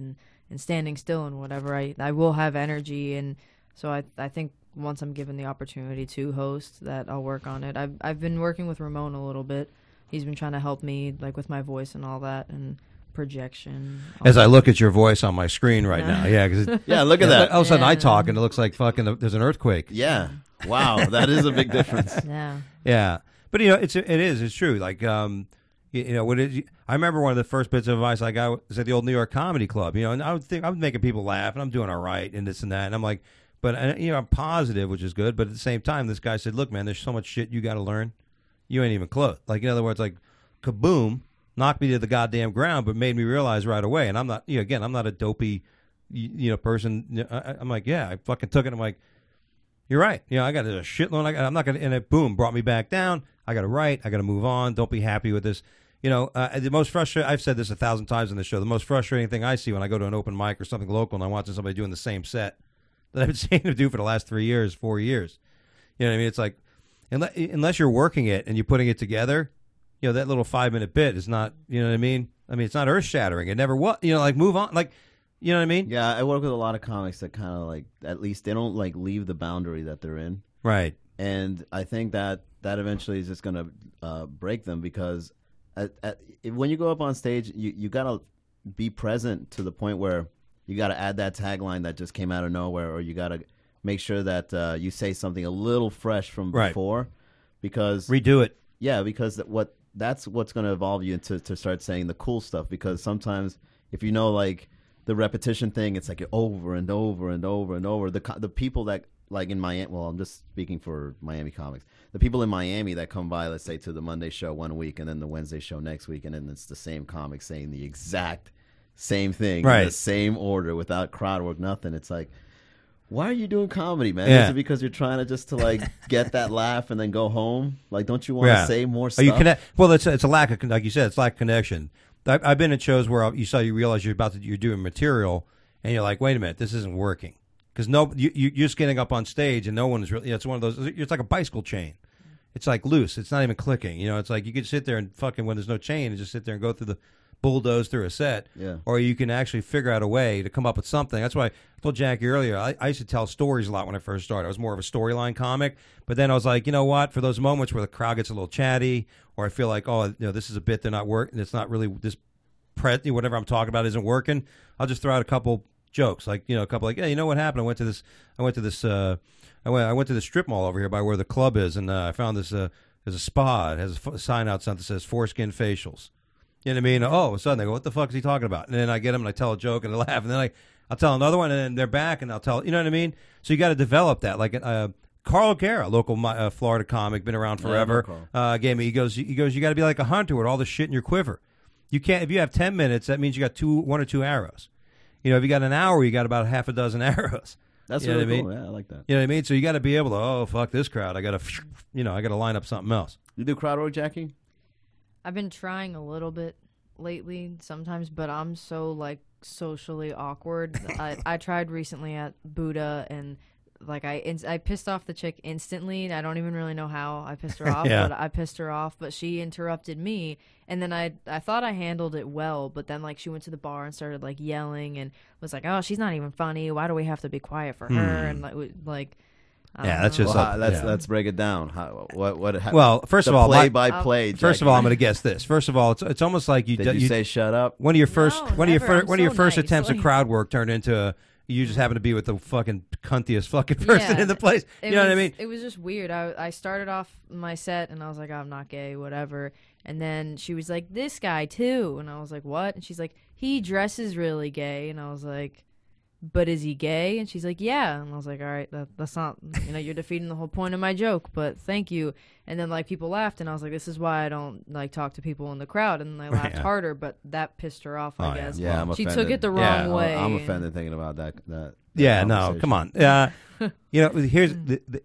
and standing still and whatever. I I will have energy, and so I I think once I'm given the opportunity to host, that I'll work on it. I've I've been working with Ramon a little bit. He's been trying to help me like with my voice and all that and projection. As I look at your voice on my screen right now, yeah, because Yeah, look at that. all of a sudden I Yeah. talk and it looks like fucking there's an earthquake. Yeah. Wow, that is a big difference. Yeah. Yeah, but you know, it's it is it's true. Like, um, you, you know, what it, I remember one of the first bits of advice I got was at the old New York Comedy Club. You know, and I would think I'm making people laugh and I'm doing all right and this and that, and I'm like, but uh, you know, I'm positive, which is good. But at the same time, this guy said, "Look, man, there's so much shit you got to learn. You ain't even close." Like, in other words, like, kaboom, knocked me to the goddamn ground, but made me realize right away. And I'm not, you know, again, I'm not a dopey, you, you know, person. I, I'm like, yeah, I fucking took it. I'm like, you're right. You know, I got a shitload. I got, I'm not gonna, and it boom brought me back down. I got to write. I got to move on. Don't be happy with this. You know, uh, the most frustrating. I've said this a thousand times in the show. The most frustrating thing I see when I go to an open mic or something local and I'm watching somebody doing the same set that I've been seeing them do for the last three years, four years. You know what I mean? It's like, unless, unless you're working it and you're putting it together, you know, that little five minute bit is not, you know what I mean? I mean, it's not earth shattering. It never was, you know, like move on. Like, you know what I mean? Yeah, I work with a lot of comics that kind of like, at least they don't like leave the boundary that they're in. Right. And I think that that eventually is just going to uh, break them because at, at, when you go up on stage, you, you got to be present to the point where you got to add that tagline that just came out of nowhere, or you got to make sure that uh, you say something a little fresh from Right. before, because Redo it. yeah, because that what that's what's going to evolve you into to start saying the cool stuff. Because sometimes if you know like the repetition thing, it's like over and over and over and over. The co- the people that like in Miami, well, I'm just speaking for Miami comics. The people in Miami that come by, let's say, to the Monday show one week and then the Wednesday show next week, and then it's the same comic saying the exact same thing, Right. in the same order, without crowd work, nothing. It's like, why are you doing comedy, man? Yeah. Is it because you're trying to just to like get that laugh and then go home? Like, don't you want to Yeah. say more Are stuff? you connect? Well, it's it's a lack of, like you said, it's lack of connection. I, I've been in shows where you saw you realize you're about to you're doing material, and you're like, wait a minute, this isn't working because no, you, you you're just getting up on stage and no one is really. You know, it's one of those. It's like a bicycle chain. It's like loose. It's not even clicking. You know, it's like you could sit there and fucking when there's no chain and just sit there and go through the bulldoze through a set. Yeah. Or you can actually figure out a way to come up with something. That's why I told Jackie earlier, I, I used to tell stories a lot when I first started. I was more of a storyline comic. But then I was like, you know what? For those moments where the crowd gets a little chatty or I feel like, oh, you know, this is a bit they're not working, it's not really this pre- whatever I'm talking about isn't working, I'll just throw out a couple jokes. Like, you know, a couple like, hey, you know what happened? I went to this, I went to this, uh, I went, I went to the strip mall over here by where the club is, and uh, I found this, uh, there's a spa. It has a f- sign outside that says foreskin facials. You know what I mean? Oh, all of a sudden they go, what the fuck is he talking about? And then I get them and I tell a joke and they laugh. And then I, I'll tell another one and then they're back and I'll tell, you know what I mean? So you got to develop that. Like uh, Carl O'Gara, local uh, Florida comic, been around forever, Yeah, I know uh, gave me, he goes, he goes, you got to be like a hunter with all the shit in your quiver. You can't, if you have ten minutes, that means you got two, one or two arrows. You know, if you got an hour, you got about half a dozen arrows. That's You know really what I cool. Yeah, I like that. You know what I mean? So you got to be able to, oh, fuck this crowd. I got to, you know, I got to line up something else. You do crowd work, Jackie? I've been trying a little bit lately sometimes, but I'm so like socially awkward. I, I tried recently at Buddha and like I in, I pissed off the chick instantly. I don't even really know how I pissed her off, Yeah. but I pissed her off. But she interrupted me, and then I I thought I handled it well, but then like she went to the bar and started like yelling and was like, "Oh, she's not even funny. Why do we have to be quiet for her?" And like w- like. I Yeah, don't that's know. just Well, up- how- let's yeah. let's break it down. How, what what? How, Well, first the of all, my- play by play. First of all, I'm going to guess this. First of all, it's it's almost like you did you, you say shut up? one of your first No, one of your never. fir- I'm one of your so first nice. attempts at Like- crowd work turned into a, you just happen to be with the fucking cuntiest fucking person Yeah, in the place. You it know what I was- mean? It was just weird. I I started off my set and I was like, I'm not gay, whatever. And then she was like, this guy too, and I was like, what? And she's like, he dresses really gay, and I was like, but is he gay? And she's like, yeah. And I was like, all right, that, that's not, you know, you're defeating the whole point of my joke, but thank you. And then like people laughed, and I was like, this is why I don't like talk to people in the crowd. And they laughed Yeah. harder, but that pissed her off, I Oh, yeah. guess. Yeah, I'm she offended. took it the wrong Yeah, way. I'm and- offended thinking about that. that, that Yeah, no, conversation. come on. Uh, you know, here's the, the,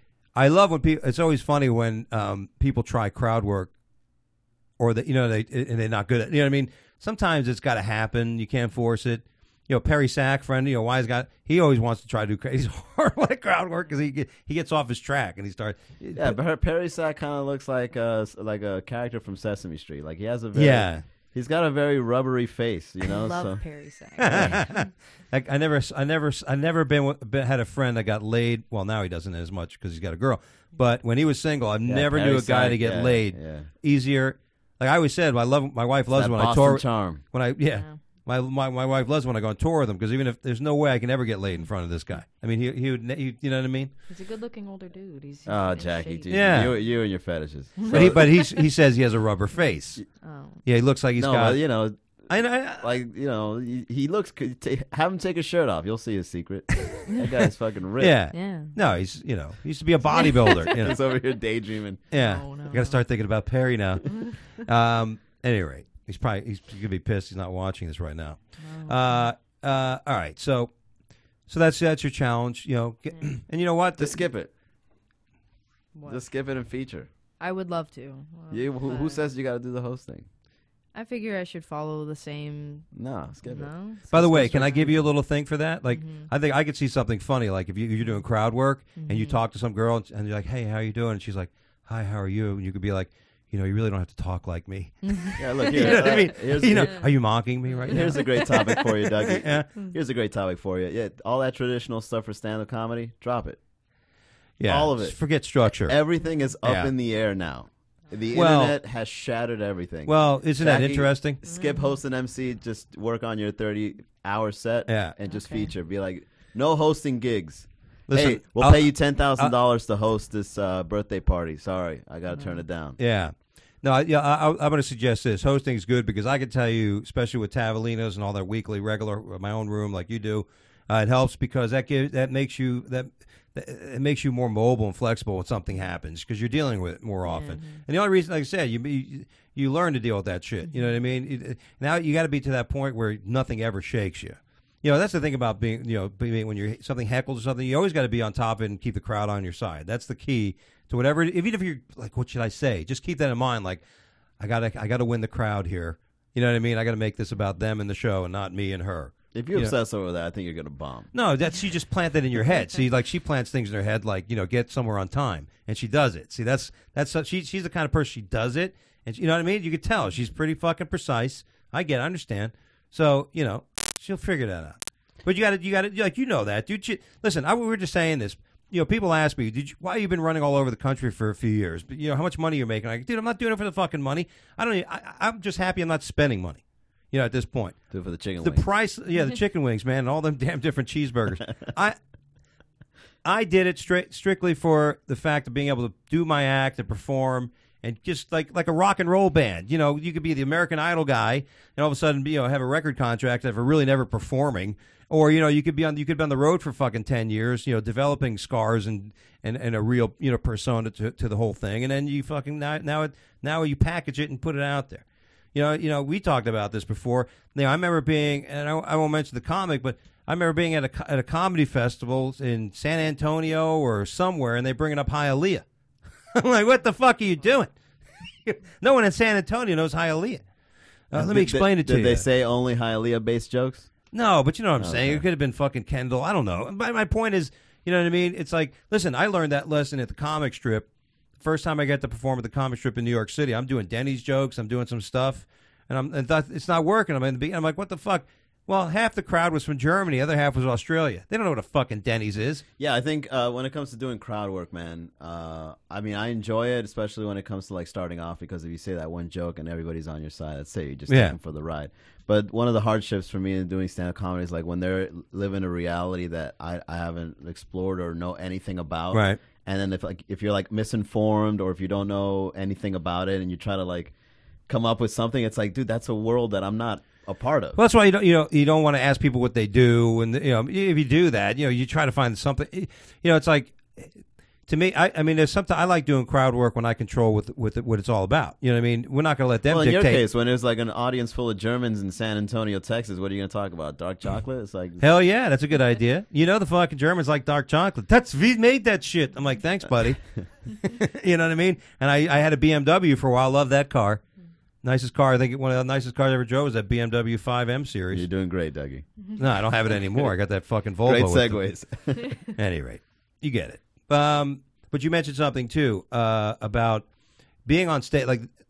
I love when people. It's always funny when um, people try crowd work, or that you know they and they're not good at. You know what I mean? Sometimes it's got to happen. You can't force it. You know, Perry Sack, friend, you know, wise guy. He always wants to try to do. cra- He's horrible at crowd work because he get, he gets off his track and he starts. Yeah, but her Perry Sack kind of looks like uh like a character from Sesame Street. Like he has a very yeah. He's got a very rubbery face, you know. Love so. Perry Sack. I, I never, I never, I never been, with- been had a friend that got laid. Well, now he doesn't as much because he's got a girl. But when he was single, I Yeah, never Perry knew a guy Sack, to get yeah, laid yeah. easier. Like I always said, I love my wife loves That when Boston I tour. charm. When I yeah, Yeah. My, my my wife loves when I go on tour with him because even if there's no way I can ever get laid in front of this guy. I mean, he he would, he, you know what I mean? He's a good-looking older dude. He's, he's Oh, in Jackie, shape. dude. Yeah. You, you and your fetishes. But he but he's, he says he has a rubber face. Oh. Yeah, he looks like he's no, got. but, you know, I know. like, you know, he, he looks, t- have him take his shirt off. You'll see his secret. That guy's fucking ripped. Yeah. Yeah. No, he's you know he used to be a bodybuilder. You know? He's over here daydreaming. Yeah, No, no, I got to no. start thinking about Perry now. um, at any rate, he's probably he's gonna be pissed he's not watching this right now. Uh, uh, all right, so so that's that's your challenge, you know. Get, and you know what? Just skip it. What? Just skip it and feature. I would love to. Well, You, who, who but says you got to do the hosting? I figure I should follow the same. No, skip it. No. By the way, can I give you a little thing for that? Like, Mhm. I think I could see something funny. Like if you, you're doing crowd work and you Mhm. talk to some girl and, and you're like, "Hey, how you doing?" and she's like, "Hi, how are you?" and you could be like, "You know, you really don't have to talk like me." Yeah, look You here. know what I uh, mean? Here's, You know, here- are you mocking me right now? here's a great topic for you, Dougie. Yeah. Here's a great topic for you. Yeah, all that traditional stuff for stand-up comedy, drop it. Yeah, all of it. just forget structure. Everything is up Yeah. in the air now. The Well- internet has shattered everything. Well, isn't that Jackie, interesting? Skip host and M C. Just work on your thirty-hour set Yeah. and just Okay. feature. Be like, no hosting gigs. Listen, hey, we'll I'll- pay you ten thousand dollars to host this uh, birthday party. Sorry, I got to turn it down. Yeah. No, I, yeah, I, I- I'm going to suggest this. Hosting is good because I can tell you, especially with Tavolinos and all their weekly regular, my own room like you do, uh, it helps because that gives that makes you that that- it makes you more mobile and flexible when something happens because you're dealing with it more often. And the only reason, like I said, you you, you learn to deal with that shit. You know what I mean? It- now you got to be to that point where nothing ever shakes you. You know, that's the thing about being, you know, being, when you're something heckled or something, you always got to be on top of it and keep the crowd on your side. That's the key to whatever. Even if you're like, what should I say? Just keep that in mind. Like, I gotta, I gotta win the crowd here. You know what I mean? I got to make this about them and the show and not me and her. If you Yeah. obsess over that, I think you're gonna bomb. No, that's she just plant that in your head. See, like she plants things in her head, like you know, get somewhere on time, and she does it. See, that's that's she she's the kind of person she does it, and she, you know what I mean. You could tell she's pretty fucking precise. I get, it, I understand. So you know, she'll figure that out. But you got to, you got to, like you know that, dude. You, listen, I, we were just saying this. You know, people ask me, "Did you, why you been running all over the country for a few years? But you know, how much money you're making?" I'm like, dude, I'm not doing it for the fucking money. I don't. Even, I, I'm just happy I'm not spending money. You know, at this point. Do it for the chicken The wings. price, yeah, the chicken wings, man, and all them damn different cheeseburgers. I, I did it straight, strictly for the fact of being able to do my act and perform, and just like like a rock and roll band. You know, you could be the American Idol guy, and all of a sudden, you know, have a record contract and for really never performing, or you know, you could be on you could be on the road for fucking ten years, you know, developing scars and and, and a real you know persona to, to the whole thing, and then you fucking now now it now you package it and put it out there. You know, you know, we talked about this before. You know, I remember being, and I, I won't mention the comic, but I remember being at a co- at a comedy festival in San Antonio or somewhere, and they bringing up Hialeah. I'm like, what the fuck are you doing? No one in San Antonio knows Hialeah. Uh, let me Did- explain it to did you. Did they say only Hialeah-based jokes? No, but you know what I'm saying. Okay. It could have been fucking Kendall. I don't know. But my point is, you know what I mean? It's like, listen, I learned that lesson at the comic strip. First time I got to perform at the comic strip in New York City, I'm doing Denny's jokes. I'm doing some stuff, and I'm and th- it's not working. I'm in the beginning. I'm like, what the fuck? Well, half the crowd was from Germany, the other half was Australia. They don't know what a fucking Denny's is. Yeah, I think uh, when it comes to doing crowd work, man, uh, I mean, I enjoy it, especially when it comes to like starting off, because if you say that one joke and everybody's on your side, let's say you just Yeah. take them for the ride. But one of the hardships for me in doing stand-up comedy is like when they're living a reality that I, I haven't explored or know anything about. Right. And then if like if you're like misinformed or if you don't know anything about it and you try to like come up with something, it's like, dude, that's a world that I'm not a part of. Well, that's why you don't you know you don't want to ask people what they do, and you know if you do that, you know you try to find something. You know, it's like to me. I, I mean, there's something I like doing crowd work when I control with with what it's all about. You know what I mean? We're not going to let them Well, in dictate. your case, when there's like an audience full of Germans in San Antonio, Texas, what are you going to talk about? Dark chocolate? It's like Hell yeah, that's a good idea. You know the fucking Germans like dark chocolate. That's we made that shit. I'm like, thanks, buddy. You know what I mean? And I, I had a B M W for a while. Love that car. Nicest car. I think one of the nicest cars I ever drove was that B M W five M series. you're doing great, Dougie. No, I don't have it anymore. I got that fucking Volvo. Great with the- segues. At any rate, you get it. Um, but you mentioned something too uh, about being on stage. Like, like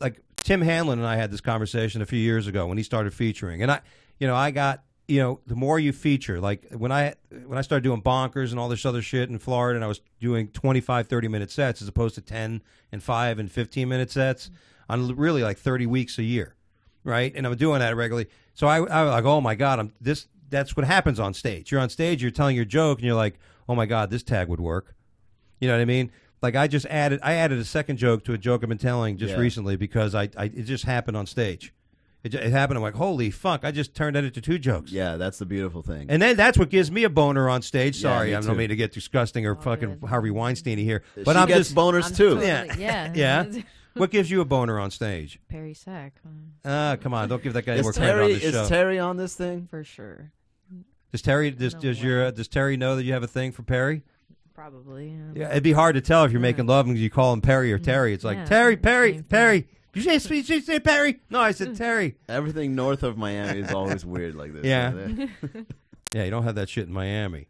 Tim Hanlon and I had this conversation a few years ago when he started featuring, and I, you know, I got, you know, the more you feature, like when I when I started doing Bonkers and all this other shit in Florida, and I was doing twenty-five, thirty minute sets as opposed to ten and five and fifteen minute sets on really like thirty weeks a year, right? And I'm doing that regularly. So I, I was like, oh my God, I'm this. That's what happens on stage. You're on stage, you're telling your joke, and you're like, oh my God, this tag would work. You know what I mean? Like I just added, I added a second joke to a joke I've been telling just Yeah. recently because I, I, it just happened on stage. It, ju- it happened. I'm like, holy fuck! I just turned that into two jokes. Yeah, that's the beautiful thing. And then that's what gives me a boner on stage. Yeah, Sorry, me I don't too. mean to get disgusting or Oh, fucking good. Harvey Weinstein here, but she I'm gets just boners I'm too. totally- Yeah. yeah. yeah. What gives you a boner on stage? Perry Sack, um, Ah, come on! Don't give that guy any Is more credit on Terry this is show. Terry on this thing? for sure. does Terry does, No does way. your uh, does Terry know that you have a thing for Perry? Probably. Yeah. Yeah, it'd be hard to tell if you're Yeah. making love and you call him Perry or Terry. It's like Yeah, Terry, same Perry, thing. Perry. Did you say, did you say Perry? No, I said Terry. Everything north of Miami is always weird like this. Yeah. So, Yeah, you don't have that shit in Miami.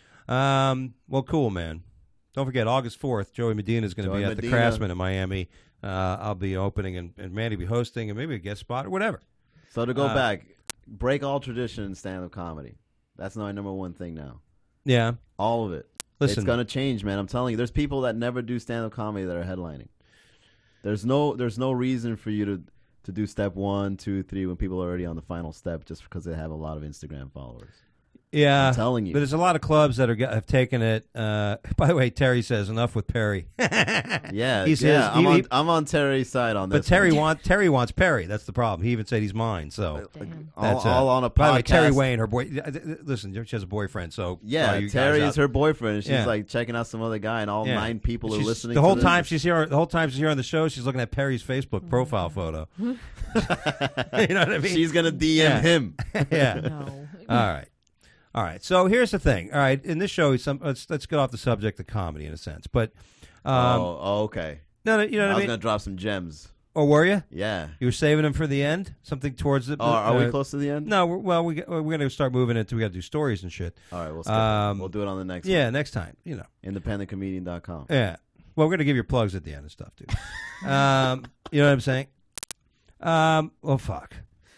Um, well, cool, man. Don't forget, August fourth, Joey Medina is going to Joey be at the Medina. Craftsman in Miami. Uh, I'll be opening, and, and Mandy will be hosting, and maybe a guest spot or whatever. So to go Uh, back, break all tradition in stand-up comedy. That's my number one thing now. Yeah. All of it. Listen. It's gonna change, man. I'm telling you. There's people that never do stand-up comedy that are headlining. There's no, there's no reason for you to to do step one, two, three when people are already on the final step just because they have a lot of Instagram followers. Yeah, I'm telling you. But there's a lot of clubs that are have taken it. Uh, by the way, Terry says enough with Perry. Yeah, He says yeah. I'm he- on, he- I'm on Terry's side on But this. Terry one. want Terry wants Perry. That's the problem. He even said he's mine. So Damn. all, that's all uh, on a podcast. By the way, Terry Wayne, her boy. Listen, she has a boyfriend. So Yeah, sorry, you guys Terry out. is her boyfriend, and she's Yeah. like checking out some other guy, and all Yeah. nine people are She's- listening. The whole to time this. she's here. The whole time she's here on the show, she's looking at Perry's Facebook profile photo. you know what I mean? She's gonna D M Yeah. him. yeah. No. All right. All right. So here's the thing. All right. In this show, some, let's let's get off the subject of comedy in a sense. But um, oh, oh, okay. no, no, you know I what I was mean. gonna drop some gems. Or were you? Yeah. You were saving them for the end. Something towards the. Oh, are uh, we close to the end? No. We're, well, we we're going to start moving into. We got to do stories and shit. All right, we'll skip Um, it. We'll do it on the next Yeah. one. Next time. You know. independent comedian dot com. Yeah. Well, we're going to give your plugs at the end and stuff too. um, you know what I'm saying? Um. Well, fuck.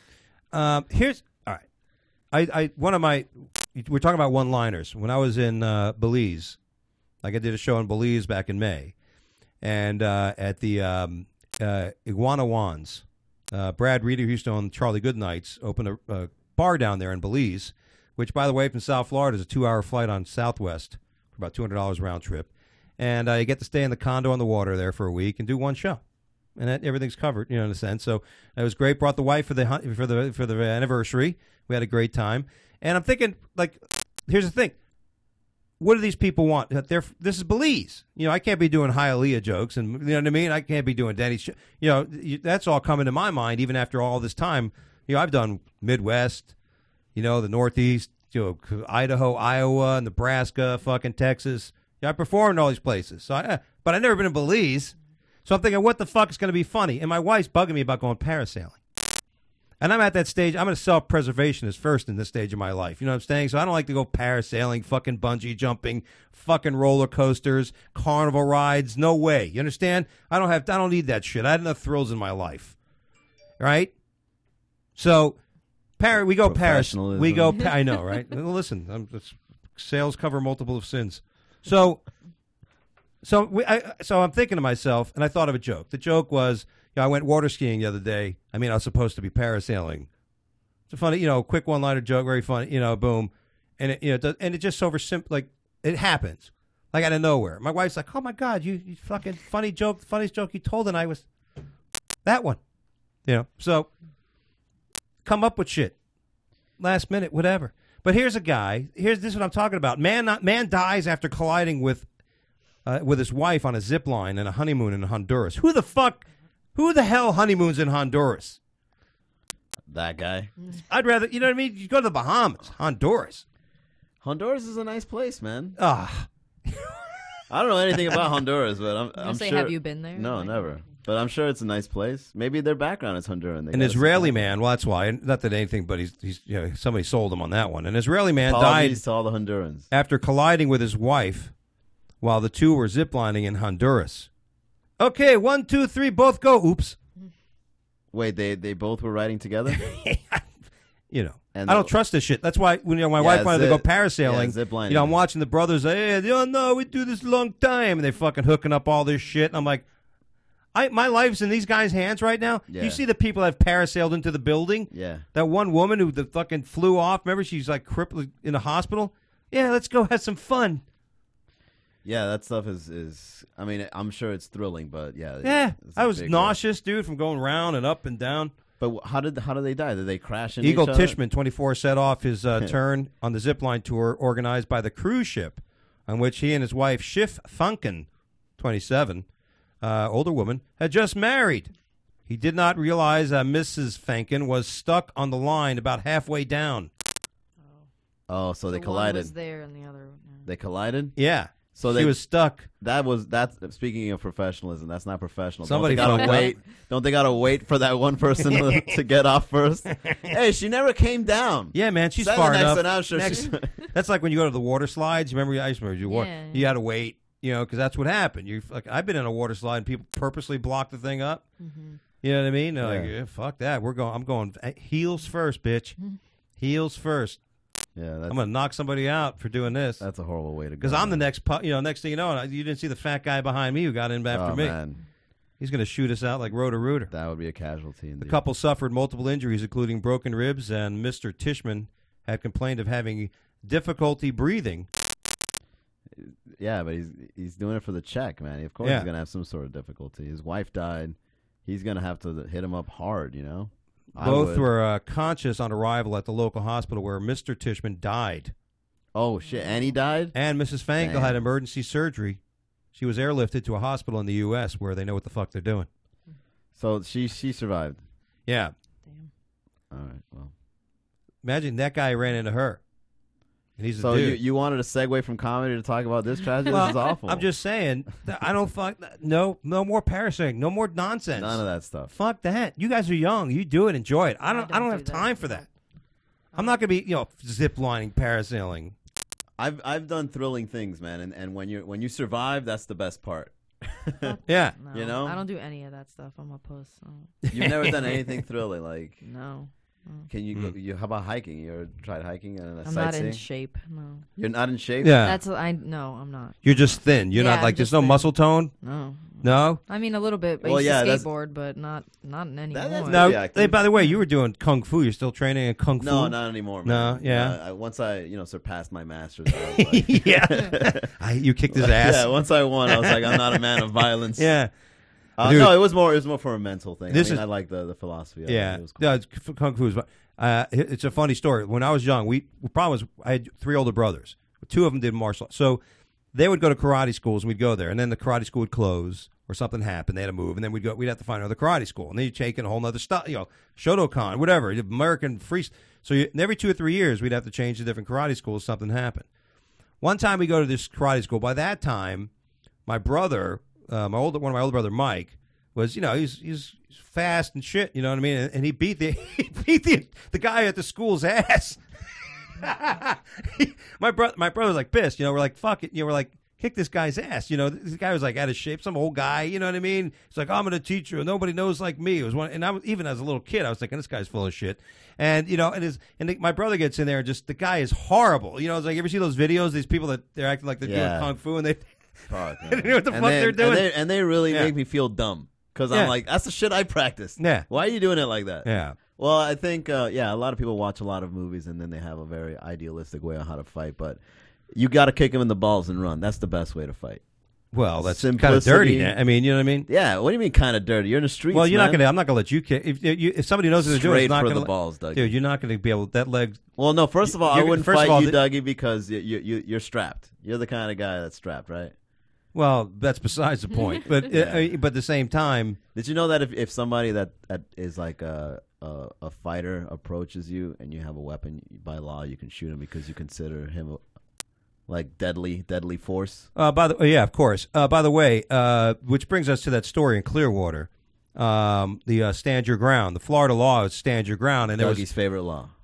Um. Here's all right. I I one of my. We're talking about one-liners. When I was in uh, Belize, like I did a show in Belize back in May, and uh, at the um, uh, Iguana Wands, uh, Brad Reeder, who used to own Charlie Goodnights, opened a, a bar down there in Belize, which, by the way, from South Florida is a two-hour flight on Southwest for about two hundred dollars round trip. And uh, you get to stay in the condo on the water there for a week and do one show. And that, everything's covered, you know, in a sense. So it was great. Brought the wife for the hun- for the for the anniversary. We had a great time. And I'm thinking, like, here's the thing: what do these people want? They're this is Belize. You know, I can't be doing Hialeah jokes, and you know what I mean. I can't be doing Denny's. Sh- you know, you, that's all coming to my mind, even after all this time. You know, I've done Midwest, you know, the Northeast, you know, Idaho, Iowa, Nebraska, fucking Texas. Yeah, I performed in all these places. So, I, but I've never been in Belize. So I'm thinking, what the fuck is going to be funny? And my wife's bugging me about going parasailing. And I'm at that stage. I'm a self-preservationist first in this stage of my life. You know what I'm saying? So I don't like to go parasailing, fucking bungee jumping, fucking roller coasters, carnival rides. No way. You understand? I don't have. I don't need that shit. I had enough thrills in my life. Right? So, par- we go Paris. Professionalism. We go. Pa- I know, right? Well, listen, I'm, it's, sales cover multiple of sins. So, so we. I, so I'm thinking to myself, and I thought of a joke. The joke was. You know, I went water skiing the other day. I mean, I was supposed to be parasailing. It's a funny, you know, quick one-liner joke, very funny, you know, boom, and it, you know, it does, and it just so oversim like it happens, like out of nowhere. My wife's like, "Oh my god, you, you fucking funny joke, the funniest joke you told," and I was that one, you know. So come up with shit, last minute, whatever. But here's a guy. Here's this is what I'm talking about. Man, not man dies after colliding with uh, with his wife on a zip line and a honeymoon in Honduras. Who the fuck? Who the hell honeymoons in Honduras? That guy. I'd rather, you know what I mean? You go to the Bahamas, Honduras. Honduras is a nice place, man. Ah, I don't know anything about Honduras, but I'm, I was gonna I'm say, sure. have you been there? No, Like- never. But I'm sure it's a nice place. Maybe their background is Honduran. They an got a Israeli supply. man. Well, that's why. Not that anything, but he's, he's you know, somebody sold him on that one. An Israeli man died Apologies to all the Hondurans. after colliding with his wife while the two were ziplining in Honduras. Okay, one, two, three, both go. Oops. Wait, they they both were riding together. You know, And I don't the- trust this shit. That's why when you know, my Yeah, wife wanted to go zip- parasailing, yeah, zip lining. you know, I'm watching the brothers. Hey, oh no, we do this a long time, and they fucking hooking up all this shit. And I'm like, I my life's in these guys' hands right now. Yeah. You see the people that have parasailed into the building. Yeah. That one woman who the fucking flew off. Remember, she's like crippled in a hospital. Yeah, let's go have some fun. Yeah, that stuff is is. I mean, I'm sure it's thrilling, but yeah. Yeah, it's a I was big nauseous, dude, from going round and up and down. rush. But how did how did they die? Did they crash into Eagle each other? Tishman, twenty-four, set off his uh, turn on the zipline tour organized by the cruise ship, on which he and his wife, Schiff Funken, twenty-seven, uh, older woman, had just married. He did not realize uh, Missus Funken was stuck on the line about halfway down. Oh, so they The one collided. was there and the other. No. They collided. Yeah, So she they was stuck. That was that's speaking of professionalism. That's not professional. Somebody don't they fucked gotta up. wait. Don't they gotta wait for that one person to, to get off first? Hey, she never came down. Yeah, man, she's Send far the next enough. one out, sure Next- she's- that's like when you go to the water slides. You remember? I used to remember you. wa- Yeah. You had to wait, you know, because that's what happened. You like I've been in a water slide and people purposely block the thing up. Mm-hmm. You know what I mean? They're like, Yeah. yeah, fuck that. We're going. I'm going eh, heels first, bitch. Heels first. Yeah, that's I'm gonna knock somebody out for doing this that's a horrible way to go. because I'm the man. next. Pu- you know, next thing you know, you didn't see the fat guy behind me who got in after oh, me. Man. He's gonna shoot us out like Roto Rooter. That would be a casualty. The Indeed. couple suffered multiple injuries, including broken ribs, and Mister Tishman had complained of having difficulty breathing. Yeah, but he's he's doing it for the check, man. Of course, Yeah. he's gonna have some sort of difficulty. His wife died. He's gonna have to hit him up hard, you know. I Both would. were uh, conscious on arrival at the local hospital where Mister Tishman died. Oh shit! And he died. And Missus Fankel Damn. had emergency surgery. She was airlifted to a hospital in the U S where they know what the fuck they're doing. So she she survived. Yeah. All right. Well. Imagine that guy ran into her. And he's a So you, dude. you wanted to segue from comedy to talk about this tragedy? Well, This is awful. I'm just saying, that I don't fuck. No, no more parasailing. No more nonsense. None of that stuff. Fuck that. You guys are young. You do it. Enjoy it. I I don't. I don't don't, do have that. time for that. I'm not gonna be, you know, zip lining, parasailing. I've I've done thrilling things, man, and, and when you when you survive, that's the best part. Yeah. No, You know? I don't do any of that stuff. I'm a puss. So. You've never done anything thrilling, like No. can you Mm. go, you how about hiking? You ever tried hiking and a I'm not sightseeing? in shape. No. You're not in shape. Yeah. That's I no, I'm not. You're just thin. You're Yeah, not I'm like there's just no thin. muscle tone. No. No. I mean a little bit. I Well, used yeah, to that's- skateboard, but not not anymore. that's No. Yeah, I Hey, think- by the way, you were doing kung fu. You're still training in kung fu. No, not anymore. No, Man. yeah. Uh, I, once I you know surpassed my masters, I was like, yeah. I, you kicked his ass. yeah. Once I won, I was like, I'm not a man of violence. Yeah. Uh, Dude. no, it was more. It was more for a mental thing. This I mean, is- I like the the philosophy. Of it. Yeah, It was cool. no, it's, f- kung fu is. Uh, it- it's a funny story. When I was young, we the problem was I had three older brothers. Two of them did martial arts, so they would go to karate schools, and we'd go there. And then the karate school would close, or something happened. They had to move, and then we'd go. We'd have to find another karate school, and then you'd take in a whole other stuff, you know, Shotokan, whatever, American free. So you, every two or three years, we'd have to change to different karate schools. Something happened. One time we go to this karate school. By that time, my brother, uh, my older one of my older brother, Mike, was, you know, he's he's fast and shit, you know what I mean? And, and he beat the he beat the the guy at the school's ass. my brother my brother was like pissed, you know, we're like, fuck it, you know, we're like, kick this guy's ass, you know. This guy was like out of shape, some old guy, you know what I mean? He's like, I'm gonna teach you, nobody knows like me. It was one, and I was, even as a little kid, I was thinking, this guy's full of shit. And you know, and his and the, my brother gets in there and just the guy is horrible. You know, it's like, you ever see those videos, these people that they're acting like they're Yeah. doing kung fu and they Fuck, they don't know what the And fuck they- they're doing. and they, and they really Yeah. make me feel dumb because Yeah. I'm like, that's the shit I practiced. Yeah. Why are you doing it like that? Yeah. Well, I think, uh, yeah, a lot of people watch a lot of movies and then they have a very idealistic way on how to fight, but you got to kick them in the balls and run. That's the best way to fight. Well, that's kind of Simplicity. dirty. I mean, you know what I mean? Yeah, what do you mean kind of dirty? You're in the streets, Well, you're man. not gonna. I'm not gonna let you kick. If you, if somebody knows what they're doing, Straight it's not for gonna the let- balls, Dougie. dude. You're not gonna be able. That leg. Well, no, first of all, I You're- wouldn't first of fight all, you, the- Dougie, because you, you, you, you're strapped. You're the kind of guy that's strapped, right? Well, that's besides the point. But uh, but at the same time, Did you know that if, if somebody that, that is like a, a a fighter approaches you and you have a weapon, by law you can shoot him because you consider him a, like deadly deadly force? uh, by the oh, yeah, of course. Uh, by the way, uh, which brings us to that story in Clearwater, um, the uh, stand your ground. The Florida law is stand your ground, and there was Dougie's favorite law.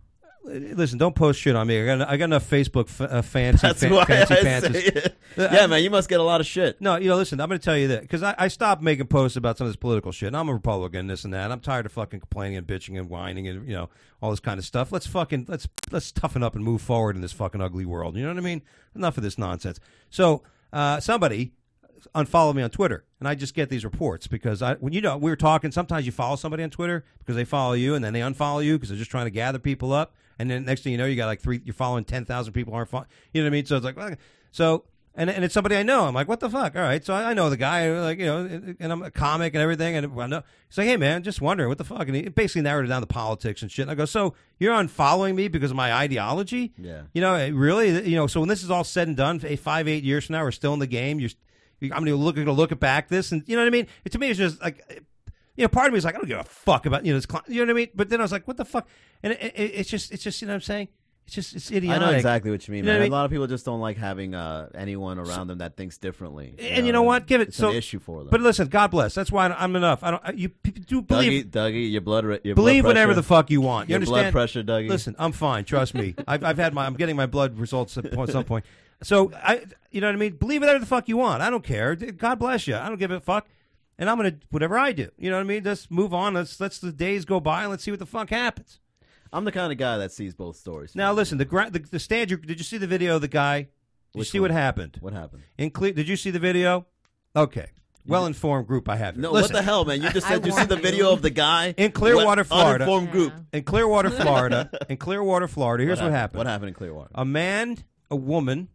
listen, don't post shit on me. I got I got enough Facebook f- uh, fancy That's fa- why fancy I pants. say it. Yeah, man, you must get a lot of shit. No, you know, listen, I'm going to tell you that because I, I stopped making posts about some of this political shit. And I'm a Republican, this and that. I'm tired of fucking complaining and bitching and whining and you know all this kind of stuff. Let's fucking let's let's toughen up and move forward in this fucking ugly world. You know what I mean? Enough of this nonsense. So uh, somebody unfollow me on Twitter, and I just get these reports because I when you know we were talking. Sometimes you follow somebody on Twitter because they follow you, and then they unfollow you because they're just trying to gather people up. And then next thing you know, you got like three. You're following ten thousand people aren't following. You know what I mean? So it's like well, so. And and it's somebody I know. I'm like, what the fuck? All right, so I, I know the guy, like you know, and, and I'm a comic and everything. And I know he's like, hey man, just wondering what the fuck. And he basically narrowed it down to politics and shit. And I go, so you're unfollowing me because of my ideology? Yeah. You know, really? You know, so when this is all said and done, five, eight years from now, we're still in the game. You're, I'm gonna look, gonna look back this, and you know what I mean? It, to me, it's just like, you know, part of me is like, I don't give a fuck about you know this. You know what I mean? But then I was like, what the fuck? And it, it, it's just, it's just, you know what I'm saying? It's just, it's idiotic. I know exactly what you mean, You know man. what I mean? A lot of people just don't like having uh, anyone around them that thinks differently. And you know what? Give it it's so. an issue for them. But listen, God bless. That's why I'm enough. I don't. You p- do believe. Dougie, Dougie, your blood, your Believe blood whatever pressure, the fuck you want. You your understand? blood pressure, Dougie. Listen, I'm fine. Trust me. I've, I've had my. I'm getting my blood results at some point. So I, you know what I mean. Believe whatever the fuck you want. I don't care. God bless you. I don't give a fuck. And I'm gonna whatever I do. You know what I mean. Just move on. Let's let's the days go by and let's see what the fuck happens. I'm the kind of guy that sees both stories. Now listen, the gra- the, the stand. You, did you see the video of the guy? Did you Which see one? what happened? What happened? In Cle- did you see the video? Okay. Well informed group I have. here. No, Listen, what the hell, man? You just I said you see warned the you. video of the guy In Clearwater, What- Florida. Uninformed group. Yeah. In Clearwater, Florida. In Clearwater, Florida. Here's what happened. What happened in Clearwater? A man, a woman,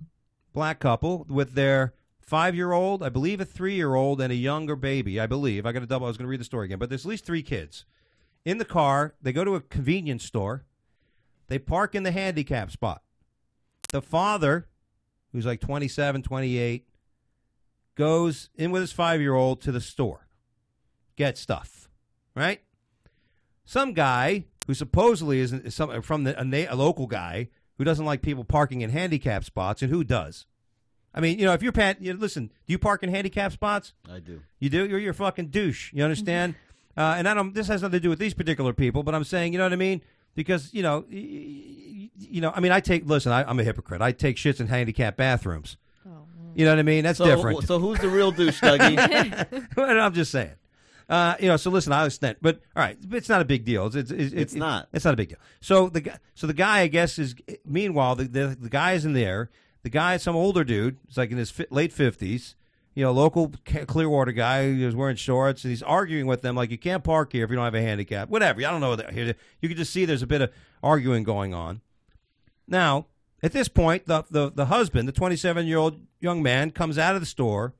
black couple with their five-year-old, I believe a three-year-old, and a younger baby. I believe. I got to double. I was going to read the story again, but there's at least three kids in the car. They go to a convenience store. They park in the handicap spot. The father, who's like twenty-seven, twenty-eight, goes in with his five-year-old to the store, get stuff, right? Some guy who supposedly is is some, from the, a, na- a local guy who doesn't like people parking in handicap spots, and who does? I mean, you know, if you're pat, you know, listen, do you park in handicap spots? I do. You do? You're, you're a fucking douche. You understand? uh, and I don't. This has nothing to do with these particular people, but I'm saying, you know what I mean? Because you know, y- y- you know, I mean, I take. Listen, I, I'm a hypocrite. I take shits in handicap bathrooms. Oh, well. You know what I mean? That's So, different. so who's the real douche, Dougie? Well, I'm just saying. Uh, you know, so listen, I understand, but all right, it's not a big deal. It's it's, it's, It's not. It's not a big deal. So the guy, so the guy, I guess, is meanwhile the the, the guy is in there. The guy, some older dude, he's like in his fi- late fifties. You know, local Clearwater guy who was wearing shorts, and he's arguing with them like, you can't park here if you don't have a handicap. Whatever. I don't know. You can just see there's a bit of arguing going on. Now, at this point, the the, the husband, the twenty-seven-year-old young man, comes out of the store,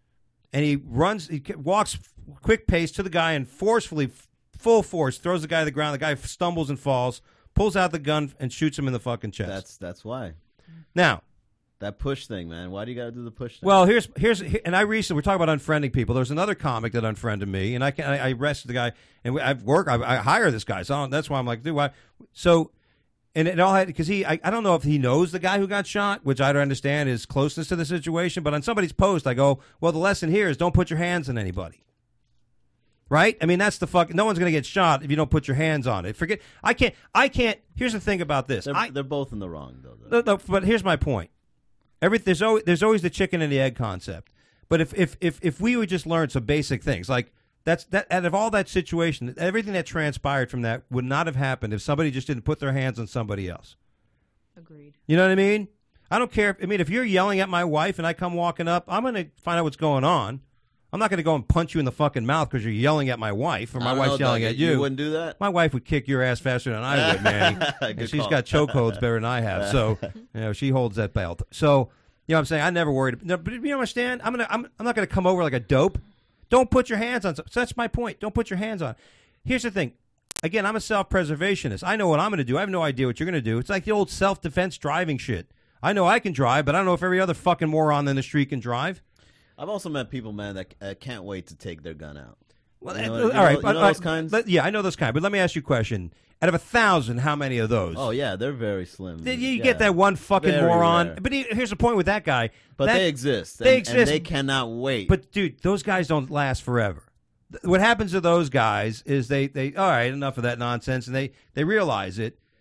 and he runs, he walks quick pace to the guy and forcefully, full force, throws the guy to the ground. The guy stumbles and falls, pulls out the gun, and shoots him in the fucking chest. That's that's why. Now, That push thing, man. Why do you got to do the push thing? well, here's here's and I recently we're talking about unfriending people. There's another comic that unfriended me, and I can I, I arrested the guy, and we, I've work I, I hire this guy, so that's why I'm like, dude, why? So, and it all had because he I, I don't know if he knows the guy who got shot, which I don't understand his closeness to the situation. But on somebody's post, I go, well, the lesson here is don't put your hands on anybody. Right? I mean, that's the fuck. No one's gonna get shot if you don't put your hands on it. Forget. I can't. I can't. Here's the thing about this. they're, I, they're both in the wrong, though. no, no, but here's my point. Every, there's always there's always the chicken and the egg concept. But if if if, if we would just learn some basic things, like that's that out of all that situation, everything that transpired from that would not have happened if somebody just didn't put their hands on somebody else. Agreed. You know what I mean? I don't care. If, I mean, if you're yelling at my wife and I come walking up, I'm going to find out what's going on. I'm not going to go and punch you in the fucking mouth because you're yelling at my wife or I my don't wife's know, yelling Dougie. at you. You wouldn't do that? My wife would kick your ass faster than I would, man. Good And she's call. got chokeholds better than I have. So, you know, she holds that belt. So, you know what I'm saying? I never worried. No, but you understand? I'm gonna. I'm, I'm not going to come over like a dope. Don't put your hands on. So that's my point. Don't put your hands on. Here's the thing. Again, I'm a self-preservationist. I know what I'm going to do. I have no idea what you're going to do. It's like the old self-defense driving shit. I know I can drive, but I don't know if every other fucking moron in the street can drive. I've also met people, man, that uh, can't wait to take their gun out. Well, You know- uh, you all know- right. you but, know uh, those kinds? let- yeah, I know those kind. But let me ask you a question. Out of a thousand, how many of those? Oh, yeah, they're very slim. Did you Yeah. get that one fucking Very moron? rare. But he, here's the point with that guy. But That- they exist. They and, exist. And they cannot wait. But dude, those guys don't last forever. Th- What happens to those guys is they, they all right, enough of that nonsense, and they, they realize it.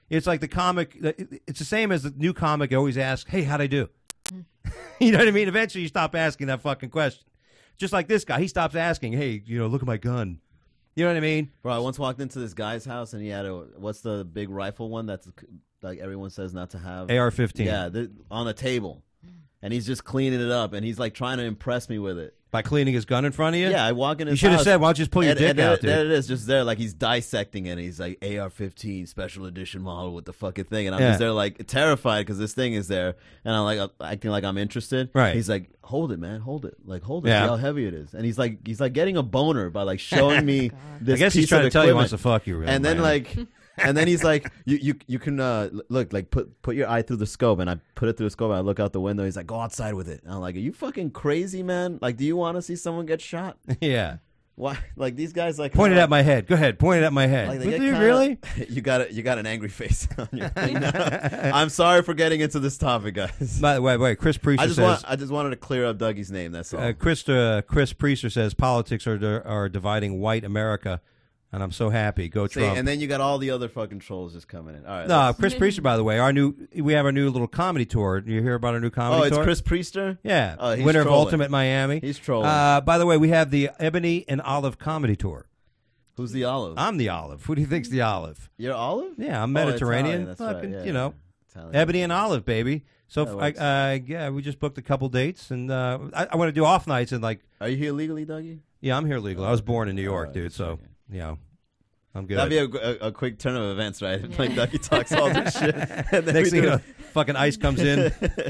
It's like the comic. It's the same as the new comic always asks, "Hey, how'd I do?" You know what I mean? Eventually, you stop asking that fucking question. Just like this guy, he stops asking, "Hey, you know, look at my gun." You know what I mean? Bro, I once walked into this guy's house and he had a what's the big rifle one that's like everyone says not to have? A R fifteen. Yeah, the, on the table, and he's just cleaning it up and he's like trying to impress me with it. By cleaning his gun in front of you? Yeah, I walk in his You should have house, said, "Why don't you just pull your and, dick and out, there, dude?" there it is, just there, like he's dissecting it. And he's like A R fifteen special edition model with the fucking thing, and I'm Yeah. just there like terrified because this thing is there, and I'm like uh, acting like I'm interested. Right. He's like, "Hold it, man, hold it, like hold it, Yeah. see how heavy it is." And he's like, he's like getting a boner by like showing me this I guess piece he's trying of to tell you he equipment. wants to fuck you, really, and then man. like. And then he's like, you you you can uh, look like put put your eye through the scope, and I put it through the scope. And I look out the window. He's like, go outside with it. And I'm like, are you fucking crazy, man? Like, do you want to see someone get shot? Yeah. Why? Like these guys like Point it kinda- at my head. Go ahead. Point it at my head. Like, they Did get you kinda- really? You got it. You got an angry face on your thing now. I'm sorry for getting into this topic, guys. By the way, wait. Chris Priester I just says. want I just wanted to clear up Dougie's name. That's all. Uh, Chris, uh, Chris Priester says politics are are dividing white America, and I'm so happy. Go See, Trump. and then you got all the other fucking trolls just coming in. All right. no, let's- Chris Priester. By the way, our new we have our new little comedy tour. You hear about our new comedy Oh, it's tour? Chris Priester. Yeah, Oh, he's winner of trolling. Ultimate Miami. He's trolling. Uh, by the way, we have the Ebony and Olive comedy tour. Who's the olive? I'm the Olive. Who do you think's the Olive? You're olive. Yeah, I'm Oh, Mediterranean. Italian, that's right, Fucking, yeah, you know, Italian. Ebony and Olive, baby. So, That f- works. I, uh, yeah, we just booked a couple dates, and uh, I, I want to do off nights, and like, Are you here legally, Dougie? yeah, I'm here legal. I was born in New York, Alright, dude. So, okay. you know, I'm good. That'd be a, a, a quick turn of events, right? Like Dougie talks all this shit. And then Next we thing you do- know, fucking ice comes in.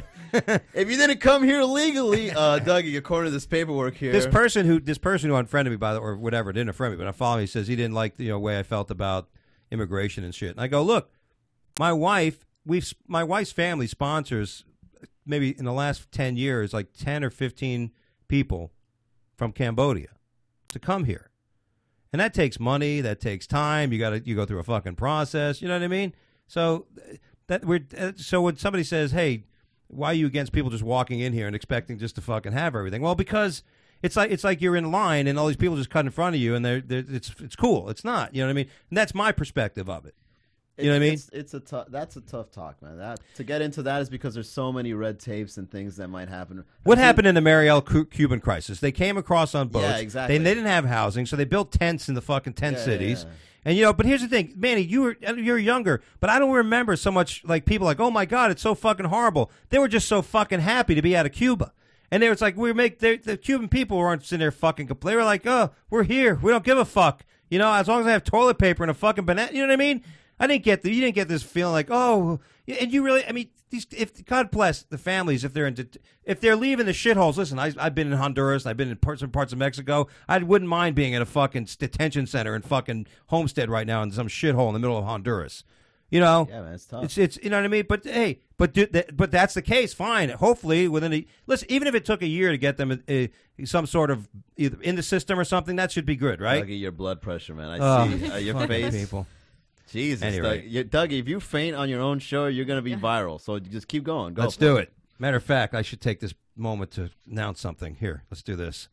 If you didn't come here legally, uh, Dougie, according to this paperwork here, This person who this person who unfriended me by the or whatever didn't unfriend me, but I follow me. He says he didn't like the you know, way I felt about immigration and shit. And I go, look, my wife, we've my wife's family sponsors maybe in the last ten years like ten or fifteen people from Cambodia to come here, and that takes money, that takes time. You got to you go through a fucking process. You know what I mean? So that we're uh, so when somebody says, hey, why are you against people just walking in here and expecting just to fucking have everything? Well, because it's like it's like you're in line and all these people just cut in front of you and they're, they're it's it's cool. It's not. You know what I mean? And that's my perspective of it. You know what I mean? It's, it's a tough. That's a tough talk, man. That to get into that is because there's so many red tapes and things that might happen. What I think- happened in the Mariel Cu- Cuban crisis? They came across on boats. Yeah, exactly. They, they didn't have housing, so they built tents in the fucking tent Yeah, cities. yeah, yeah. And you know, but here's the thing, Manny, you were you're younger, but I don't remember so much like people like, oh my god, it's so fucking horrible. They were just so fucking happy to be out of Cuba, and they was like, we make they, the Cuban people weren't sitting there fucking. Compl- they were like, oh, we're here, we don't give a fuck, you know, as long as I have toilet paper and a fucking banana. You know what I mean? I didn't get the, you didn't get this feeling like, oh, and you really, I mean, these, if God bless the families, if they're in, if they're leaving the shitholes. Listen, I, I've been in Honduras, I've been in parts, parts of Mexico. I wouldn't mind being in a fucking detention center in fucking Homestead right now in some shithole in the middle of Honduras. You know, Yeah, man, it's tough. it's it's you know what I mean. But hey, but do, that, but that's the case. Fine. Hopefully, within a listen, even if it took a year to get them uh, some sort of either in the system or something, that should be good, right? Dougie, your blood pressure, man. I Oh, see uh, your fucking face. people. Jesus, Anyway. Dougie, you- Dougie, if you faint on your own show, you're gonna be viral. So just keep going. Go Let's for do it. Matter of fact, I should take this moment to announce something. Here, let's do this.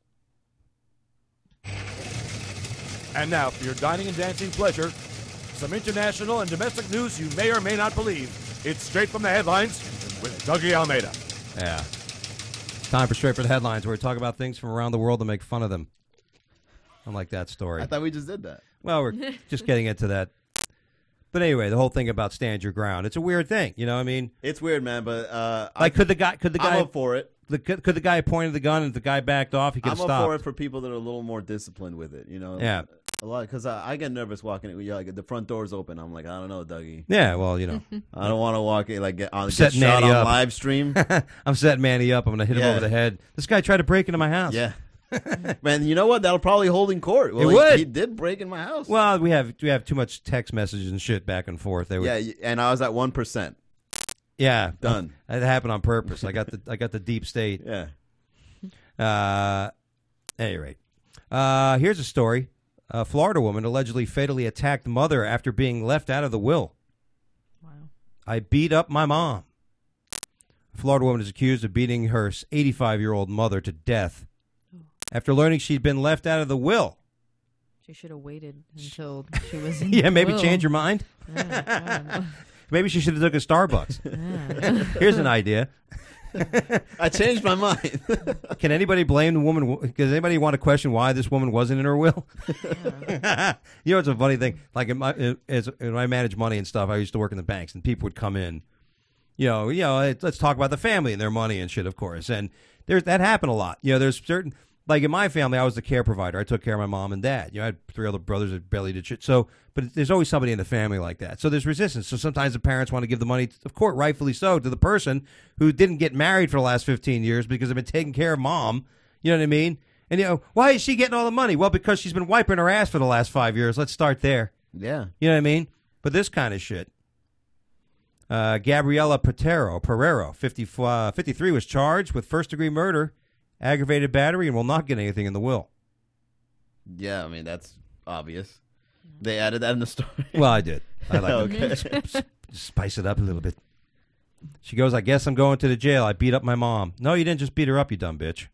And now, for your dining and dancing pleasure, some international and domestic news you may or may not believe. It's Straight from the Headlines with Dougie Almeida. Yeah. It's time for Straight for the Headlines, where we talk about things from around the world and make fun of them. I like that story. I thought we just did that. Well, we're just getting into that. But anyway, the whole thing about stand your ground. It's a weird thing, you know what I mean? It's weird, man, but uh, Like, could the guy, could the I'm guy, up for it. the, could, could the guy have pointed the gun and if the guy backed off, he could I'm have up for it stopped? for people that are a little more disciplined with it. You know, Yeah. a lot because I, I get nervous walking. in. You're like the front door's open. I'm like, I don't know, Dougie. Yeah, well, you know, I don't want to walk in like get on get Setting shot Manny on up. live stream. I'm setting Manny up. I'm going to hit him Yeah. over the head. This guy tried to break into my house. Yeah, man. You know what? That'll probably hold in court. Well, It he- would. He, did break in my house. Well, we have we have too much text messages and shit back and forth. They were, yeah, y- and I was at one percent. yeah, Done. It happened on purpose. I got the I got the deep state. Yeah. Uh, at any rate, uh, here's a story. A Florida woman allegedly fatally attacked mother after being left out of the will. Wow. I beat up my mom. A Florida woman is accused of beating her eighty-five-year-old mother to death after learning she'd been left out of the will. She should have waited until she was in Yeah, the maybe will. change your mind. Yeah, I don't know. Maybe she should have took a Starbucks. Here's an idea. I changed my mind. Can anybody blame the woman? Does anybody want to question why this woman wasn't in her will? Yeah. You know, it's a funny thing. Like in my, as when I managed money and stuff, I used to work in the banks, and people would come in. You know, you know, let's talk about the family and their money and shit, of course. And there's that happened a lot. You know, there's certain. Like in my family, I was the care provider. I took care of my mom and dad. You know, I had three other brothers that barely did shit. So, but there's always somebody in the family like that. So there's resistance. So sometimes the parents want to give the money, of course, rightfully so, to the person who didn't get married for the last fifteen years because they've been taking care of mom. You know what I mean? And, you know, why is she getting all the money? Well, because she's been wiping her ass for the last five years. Let's start there. Yeah. You know what I mean? But this kind of shit. Uh, Gabriela Pereiro, Pereiro, fifty, uh, fifty-three, was charged with first-degree murder, aggravated battery, and will not get anything in the will. Yeah, I mean, that's obvious. They added that in the story. Well, I did. I like Okay. to sp- sp- spice it up a little bit. She goes, I guess I'm going to the jail. I beat up my mom. No, you didn't just beat her up, you dumb bitch.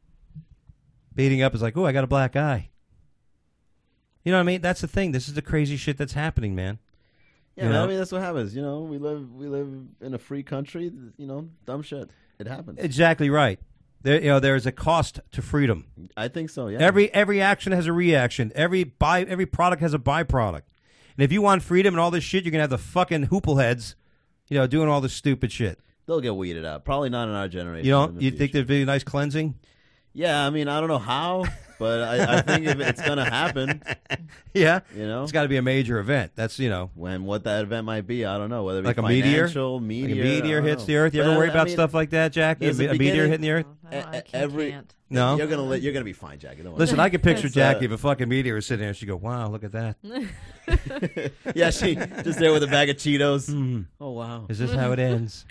Beating up is like, oh, I got a black eye. You know what I mean? That's the thing. This is the crazy shit that's happening, man. Yeah, You man, know? I mean, that's what happens. You know, we live we live in a free country. You know, dumb shit. It happens. Exactly right. There, you know, there is a cost to freedom. I think so, yeah. Every every action has a reaction. Every buy every product has a byproduct. And if you want freedom and all this shit, you're gonna have the fucking hoople heads, you know, doing all this stupid shit. They'll get weeded out. Probably not in our generation. You in don't? the You think future. there'd be a nice cleansing? Yeah, I mean, I don't know how, but I, I think if it's going to happen, Yeah, you know, it's got to be a major event. That's you know, when what that event might be, I don't know. Whether it be like a meteor, financial, like meteor, a meteor I don't hits know. the earth. You But, ever worry I about mean, stuff like that, Jackie? A, there's a a meteor beginning- hitting the earth? I, don't, I can't, every- can't. No. You're gonna li- you're gonna be fine, Jackie. Don't worry. Listen, I can picture It's, Jackie uh, if a fucking meteor is sitting there. She go, "Wow, look at that. yeah, she just there with a bag of Cheetos. Mm, Oh wow. is this how it ends?"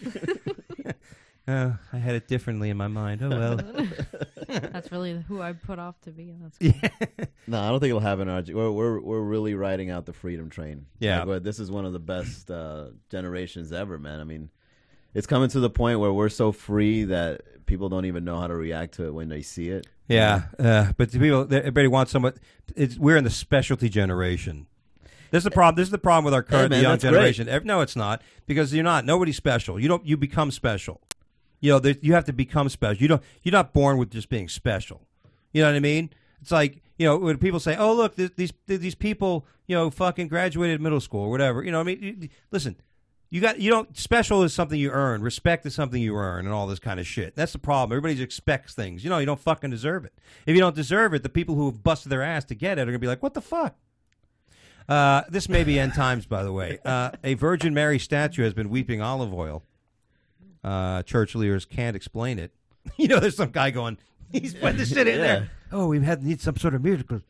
Oh, I had it differently in my mind. Oh well. That's really who I put off to be. That's cool. Yeah. No, I don't think it'll happen. Our, we're we're we're really riding out the freedom train. Yeah. Like, we're- this is one of the best uh, generations ever, man. I mean, it's coming to the point where we're so free that people don't even know how to react to it when they see it. Yeah, uh, but the people, everybody wants someone. It's, we're in the specialty generation. This is the problem. This is the problem with our current man, young that's generation. Ev- No, it's not, because you're not. Nobody's special. You don't. You become special. You know, there, you have to become special. You don't. You're not born with just being special. You know what I mean? It's like, you know, when people say, "Oh, look, th- these these people, you know, fucking graduated middle school or whatever." You know, what I mean, you, you- listen. You got you don't special is something you earn. Respect is something you earn, and all this kind of shit. That's the problem. Everybody expects things. You know, you don't fucking deserve it. If you don't deserve it, the people who have busted their ass to get it are gonna be like, "What the fuck?" Uh, this may be end times, by the way. Uh, a Virgin Mary statue has been weeping olive oil. Uh, church leaders can't explain it. You know, there's some guy going, he's putting this shit in Yeah. there. Oh, we had need some sort of miracle.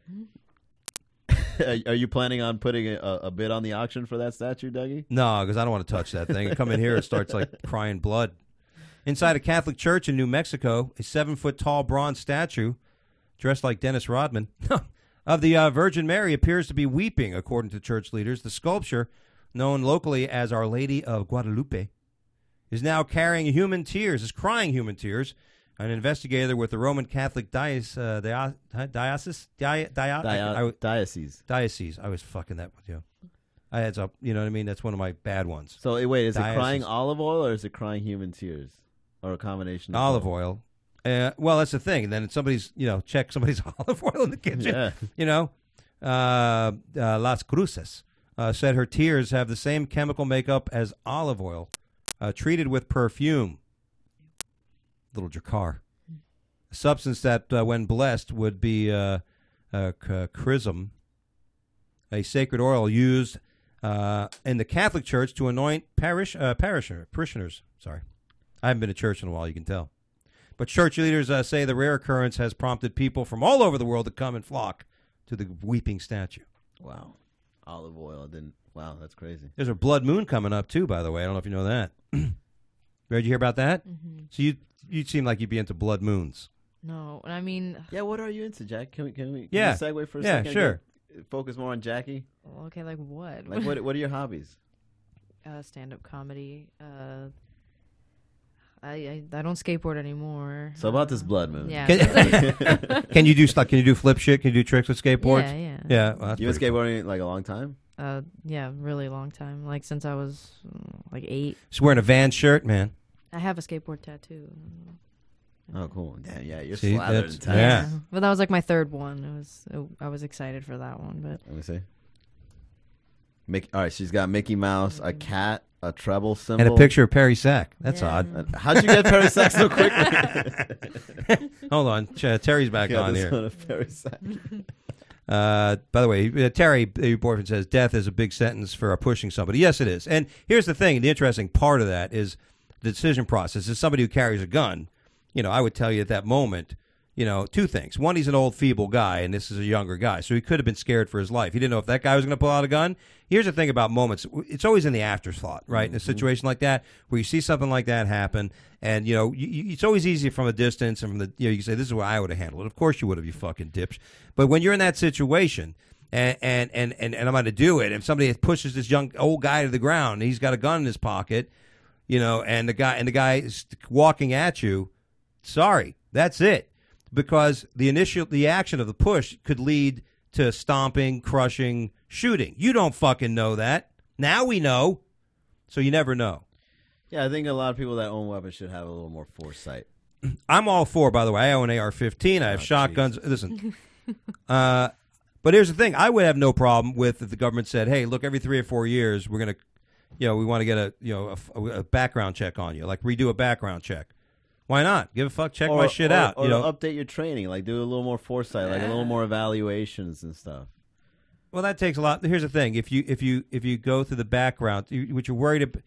Are are you planning on putting a, a bid on the auction for that statue, Dougie? No, because I don't want to touch that thing. I come in here, it starts like crying blood. Inside a Catholic church in New Mexico, a seven-foot-tall bronze statue, dressed like Dennis Rodman, of the uh, Virgin Mary appears to be weeping, according to church leaders. The sculpture, known locally as Our Lady of Guadalupe, is now carrying human tears, is crying human tears. An investigator with the Roman Catholic diocese, uh, dio- diocese, di- di- I- I- Diocese. diocese. I was fucking that with you. I had up. You know what I mean? That's one of my bad ones. So eh, wait, is Diocese. it crying olive oil or is it crying human tears, or a combination? of Olive both? oil. Uh, well, that's the thing. And then somebody's, you know, check somebody's olive oil in the kitchen. Yeah. You know, uh, uh, Las Cruces uh, said her tears have the same chemical makeup as olive oil, uh, treated with perfume. Little Drakkar. A substance that, uh, when blessed, would be uh, uh, c- chrism, a sacred oil used uh, in the Catholic Church to anoint parish uh, parisher, parishioners. Sorry. I haven't been to church in a while, you can tell. But church leaders uh, say the rare occurrence has prompted people from all over the world to come and flock to the weeping statue. Wow. Olive oil. Didn't. Wow, that's crazy. There's a blood moon coming up, too, by the way. I don't know if you know that. Did you hear about that? Mm-hmm. So you you seem like you'd be into blood moons. No, I mean, Yeah, what are you into, Jack? Can we can we, can Yeah. we segue for a Yeah, second? sure. Get- Focus more on Jackie. well, okay, like what? Like, what what are your hobbies? uh, stand-up comedy. Uh, I, I I don't skateboard anymore. So about this Uh, blood moon. Yeah. Can, can you do stuff? Can you do flip shit? Can you do tricks with skateboards? Yeah, yeah. Yeah, well, that's You been pretty cool. skateboarding like a long time? Uh, yeah, really long time. Like since I was mm, like eight. She's wearing a Vans shirt, man. I have a skateboard tattoo. Oh, cool. Damn, yeah, you're See, slathered that's- in tats. yeah. But that was like my third one. It was. It, I was excited for that one, but Let me see. Mickey, all right, she's got Mickey Mouse, a cat, a treble symbol. And a picture of Perry Sack. That's Yeah. odd. Uh, How'd you get Perry Sack so quickly? Hold on. Ch- Terry's back Yeah, on this here. one of Perry Sack. Uh, by the way, uh, Terry, your boyfriend says death is a big sentence for uh, pushing somebody. Yes, it is. And here's the thing. The interesting part of that is the decision process. As somebody who carries a gun, you know, I would tell you at that moment, you know, two things. One, he's an old, feeble guy, and this is a younger guy, so he could have been scared for his life. He didn't know if that guy was going to pull out a gun. Here's the thing about moments. It's always in the afterthought, right? In a situation like that, where you see something like that happen, and, you know, you, you, it's always easy from a distance, and from the, you know, you can say, this is what I would have handled it. Of course you would have, you fucking dipsh. But when you're in that situation, and, and, and, and, and I'm going to do it, if somebody pushes this young, old guy to the ground, and he's got a gun in his pocket, you know, and the guy, and the guy is walking at you, sorry, that's it. Because the initial, the action of the push could lead to stomping, crushing, shooting. You don't fucking know that. Now we know. So you never know. Yeah, I think a lot of people that own weapons should have a little more foresight. I'm all for, by the way, I own an A R fifteen. I have Oh, shotguns. Listen. uh, but here's the thing. I would have no problem with if the government said, hey, look, every three or four years, we're going to, you know, we want to get a, you know, a, a background check on you. Like redo a background check. Why not? Give a fuck. Check or, my shit or, out. Or you know, update your training. Like do a little more foresight. Like a little more evaluations and stuff. well, that takes a lot. Here's the thing: if you if you if you go through the background, you, what you're worried about.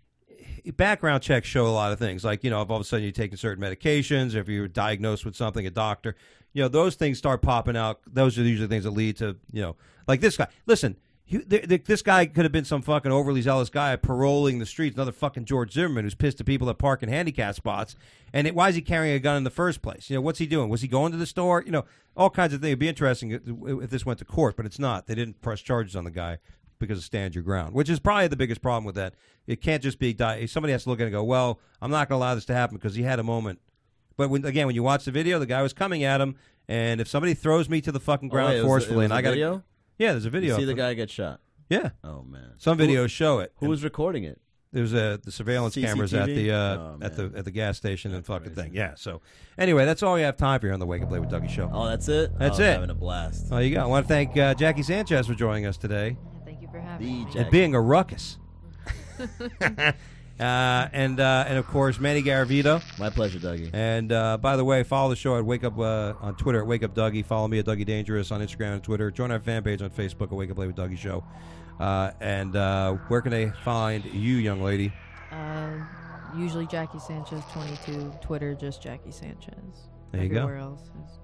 Background checks show a lot of things, like, you know, if all of a sudden you're taking certain medications, if you're diagnosed with something, a doctor, you know, those things start popping out. Those are usually things that lead to, you know, like this guy. Listen, you, th- th- this guy could have been some fucking overly zealous guy paroling the streets, another fucking George Zimmerman who's pissed at people that park in handicap spots. And it, why is he carrying a gun in the first place? You know, what's he doing? Was he going to the store? You know, all kinds of things. It'd be interesting if, if this went to court, but it's not. They didn't press charges on the guy because of stand your ground, which is probably the biggest problem with that. It can't just be die. Somebody has to look at it and go, well, I'm not going to allow this to happen because he had a moment. But when, again, when you watch the video, the guy was coming at him, and if somebody throws me to the fucking ground oh, wait, forcefully, it was, it was and I got video? yeah, there's a video. You see the of- guy get shot. Yeah, Oh man. some videos show it. Who was recording it? There's a the surveillance C C T V? cameras at the uh, Oh, at the man. at the gas station and That's fucking crazy. thing. Yeah. So anyway, that's all we have time for here on the Wake Up Late with Dougie show. Oh, that's it. That's I was it. Having a blast. Oh, you go. I want to thank uh, Jackie Sanchez for joining us today thank you for having The me. Jackie. and being a ruckus. uh, and uh, and of course Manny Garavito. My pleasure, Dougie. And uh, by the way, follow the show at Wake Up uh, on Twitter at Wake Up Dougie. Follow me at Dougie Dangerous on Instagram and Twitter. Join our fan page on Facebook at Wake Up Late with Dougie Show. Uh, and uh, where can they find you, young lady? Uh, usually Jackie Sanchez twenty-two. Twitter just Jackie Sanchez. There you go. Everywhere else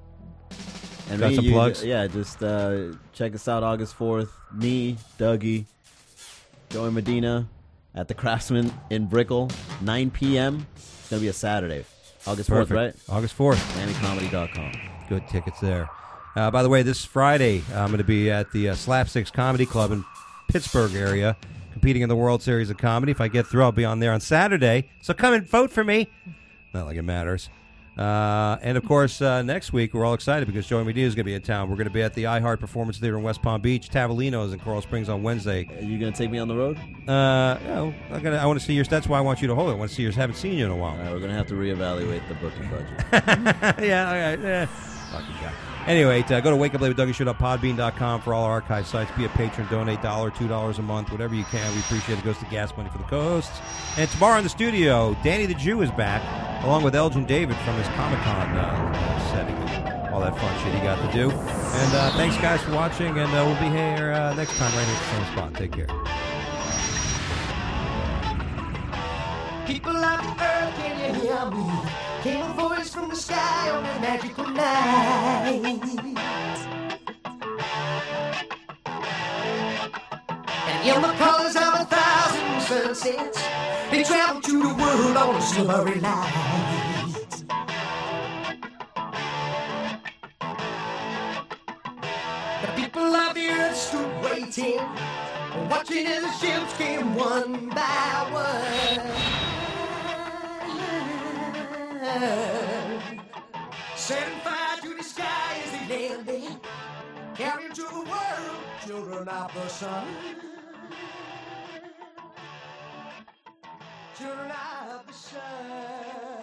is And Got me, some you- plugs? Yeah, just uh, check us out August fourth. Me, Dougie, Joey Medina at the Craftsman in Brickell, nine p.m. It's going to be a Saturday. August fourth, right? August fourth. Manny Comedy dot com. Good tickets there. Uh, by the way, this Friday, I'm going to be at the uh, Slapsticks Comedy Club in Pittsburgh area, competing in the World Series of Comedy. If I get through, I'll be on there on Saturday. So come and vote for me. Not like it matters. Uh, and, of course, uh, next week, we're all excited because Joey Medina is going to be in town. We're going to be at the iHeart Performance Theater in West Palm Beach. Tavolino's in Coral Springs on Wednesday. Are you going to take me on the road? Uh, you know, I, gotta, I want to see yours. That's why I want you to hold it. I want to see yours. Haven't seen you in a All while. right, we're going to have to reevaluate the booking budget. yeah, all right. Yeah. Fucking guy. Anyway, uh, go to wake up late with dougie show dot podbean dot com for all our archive sites. Be a patron, donate a dollar, two dollars a month, whatever you can. We appreciate it. It goes to gas money for the co-hosts. And tomorrow in the studio, Danny the Jew is back, along with Elgin David from his Comic-Con uh, setting. All that fun shit he got to do. And uh, thanks, guys, for watching. And uh, we'll be here uh, next time right here at the same spot. Take care. People of the earth, can you hear me? Came a voice from the sky on a magical night. And in the colors of a thousand sunsets, they traveled to the world on a silvery light. The people of the earth stood waiting, watching as the ships came one by one. Setting fire to the sky as they landed. carry to the world, children of the sun. Children of the sun.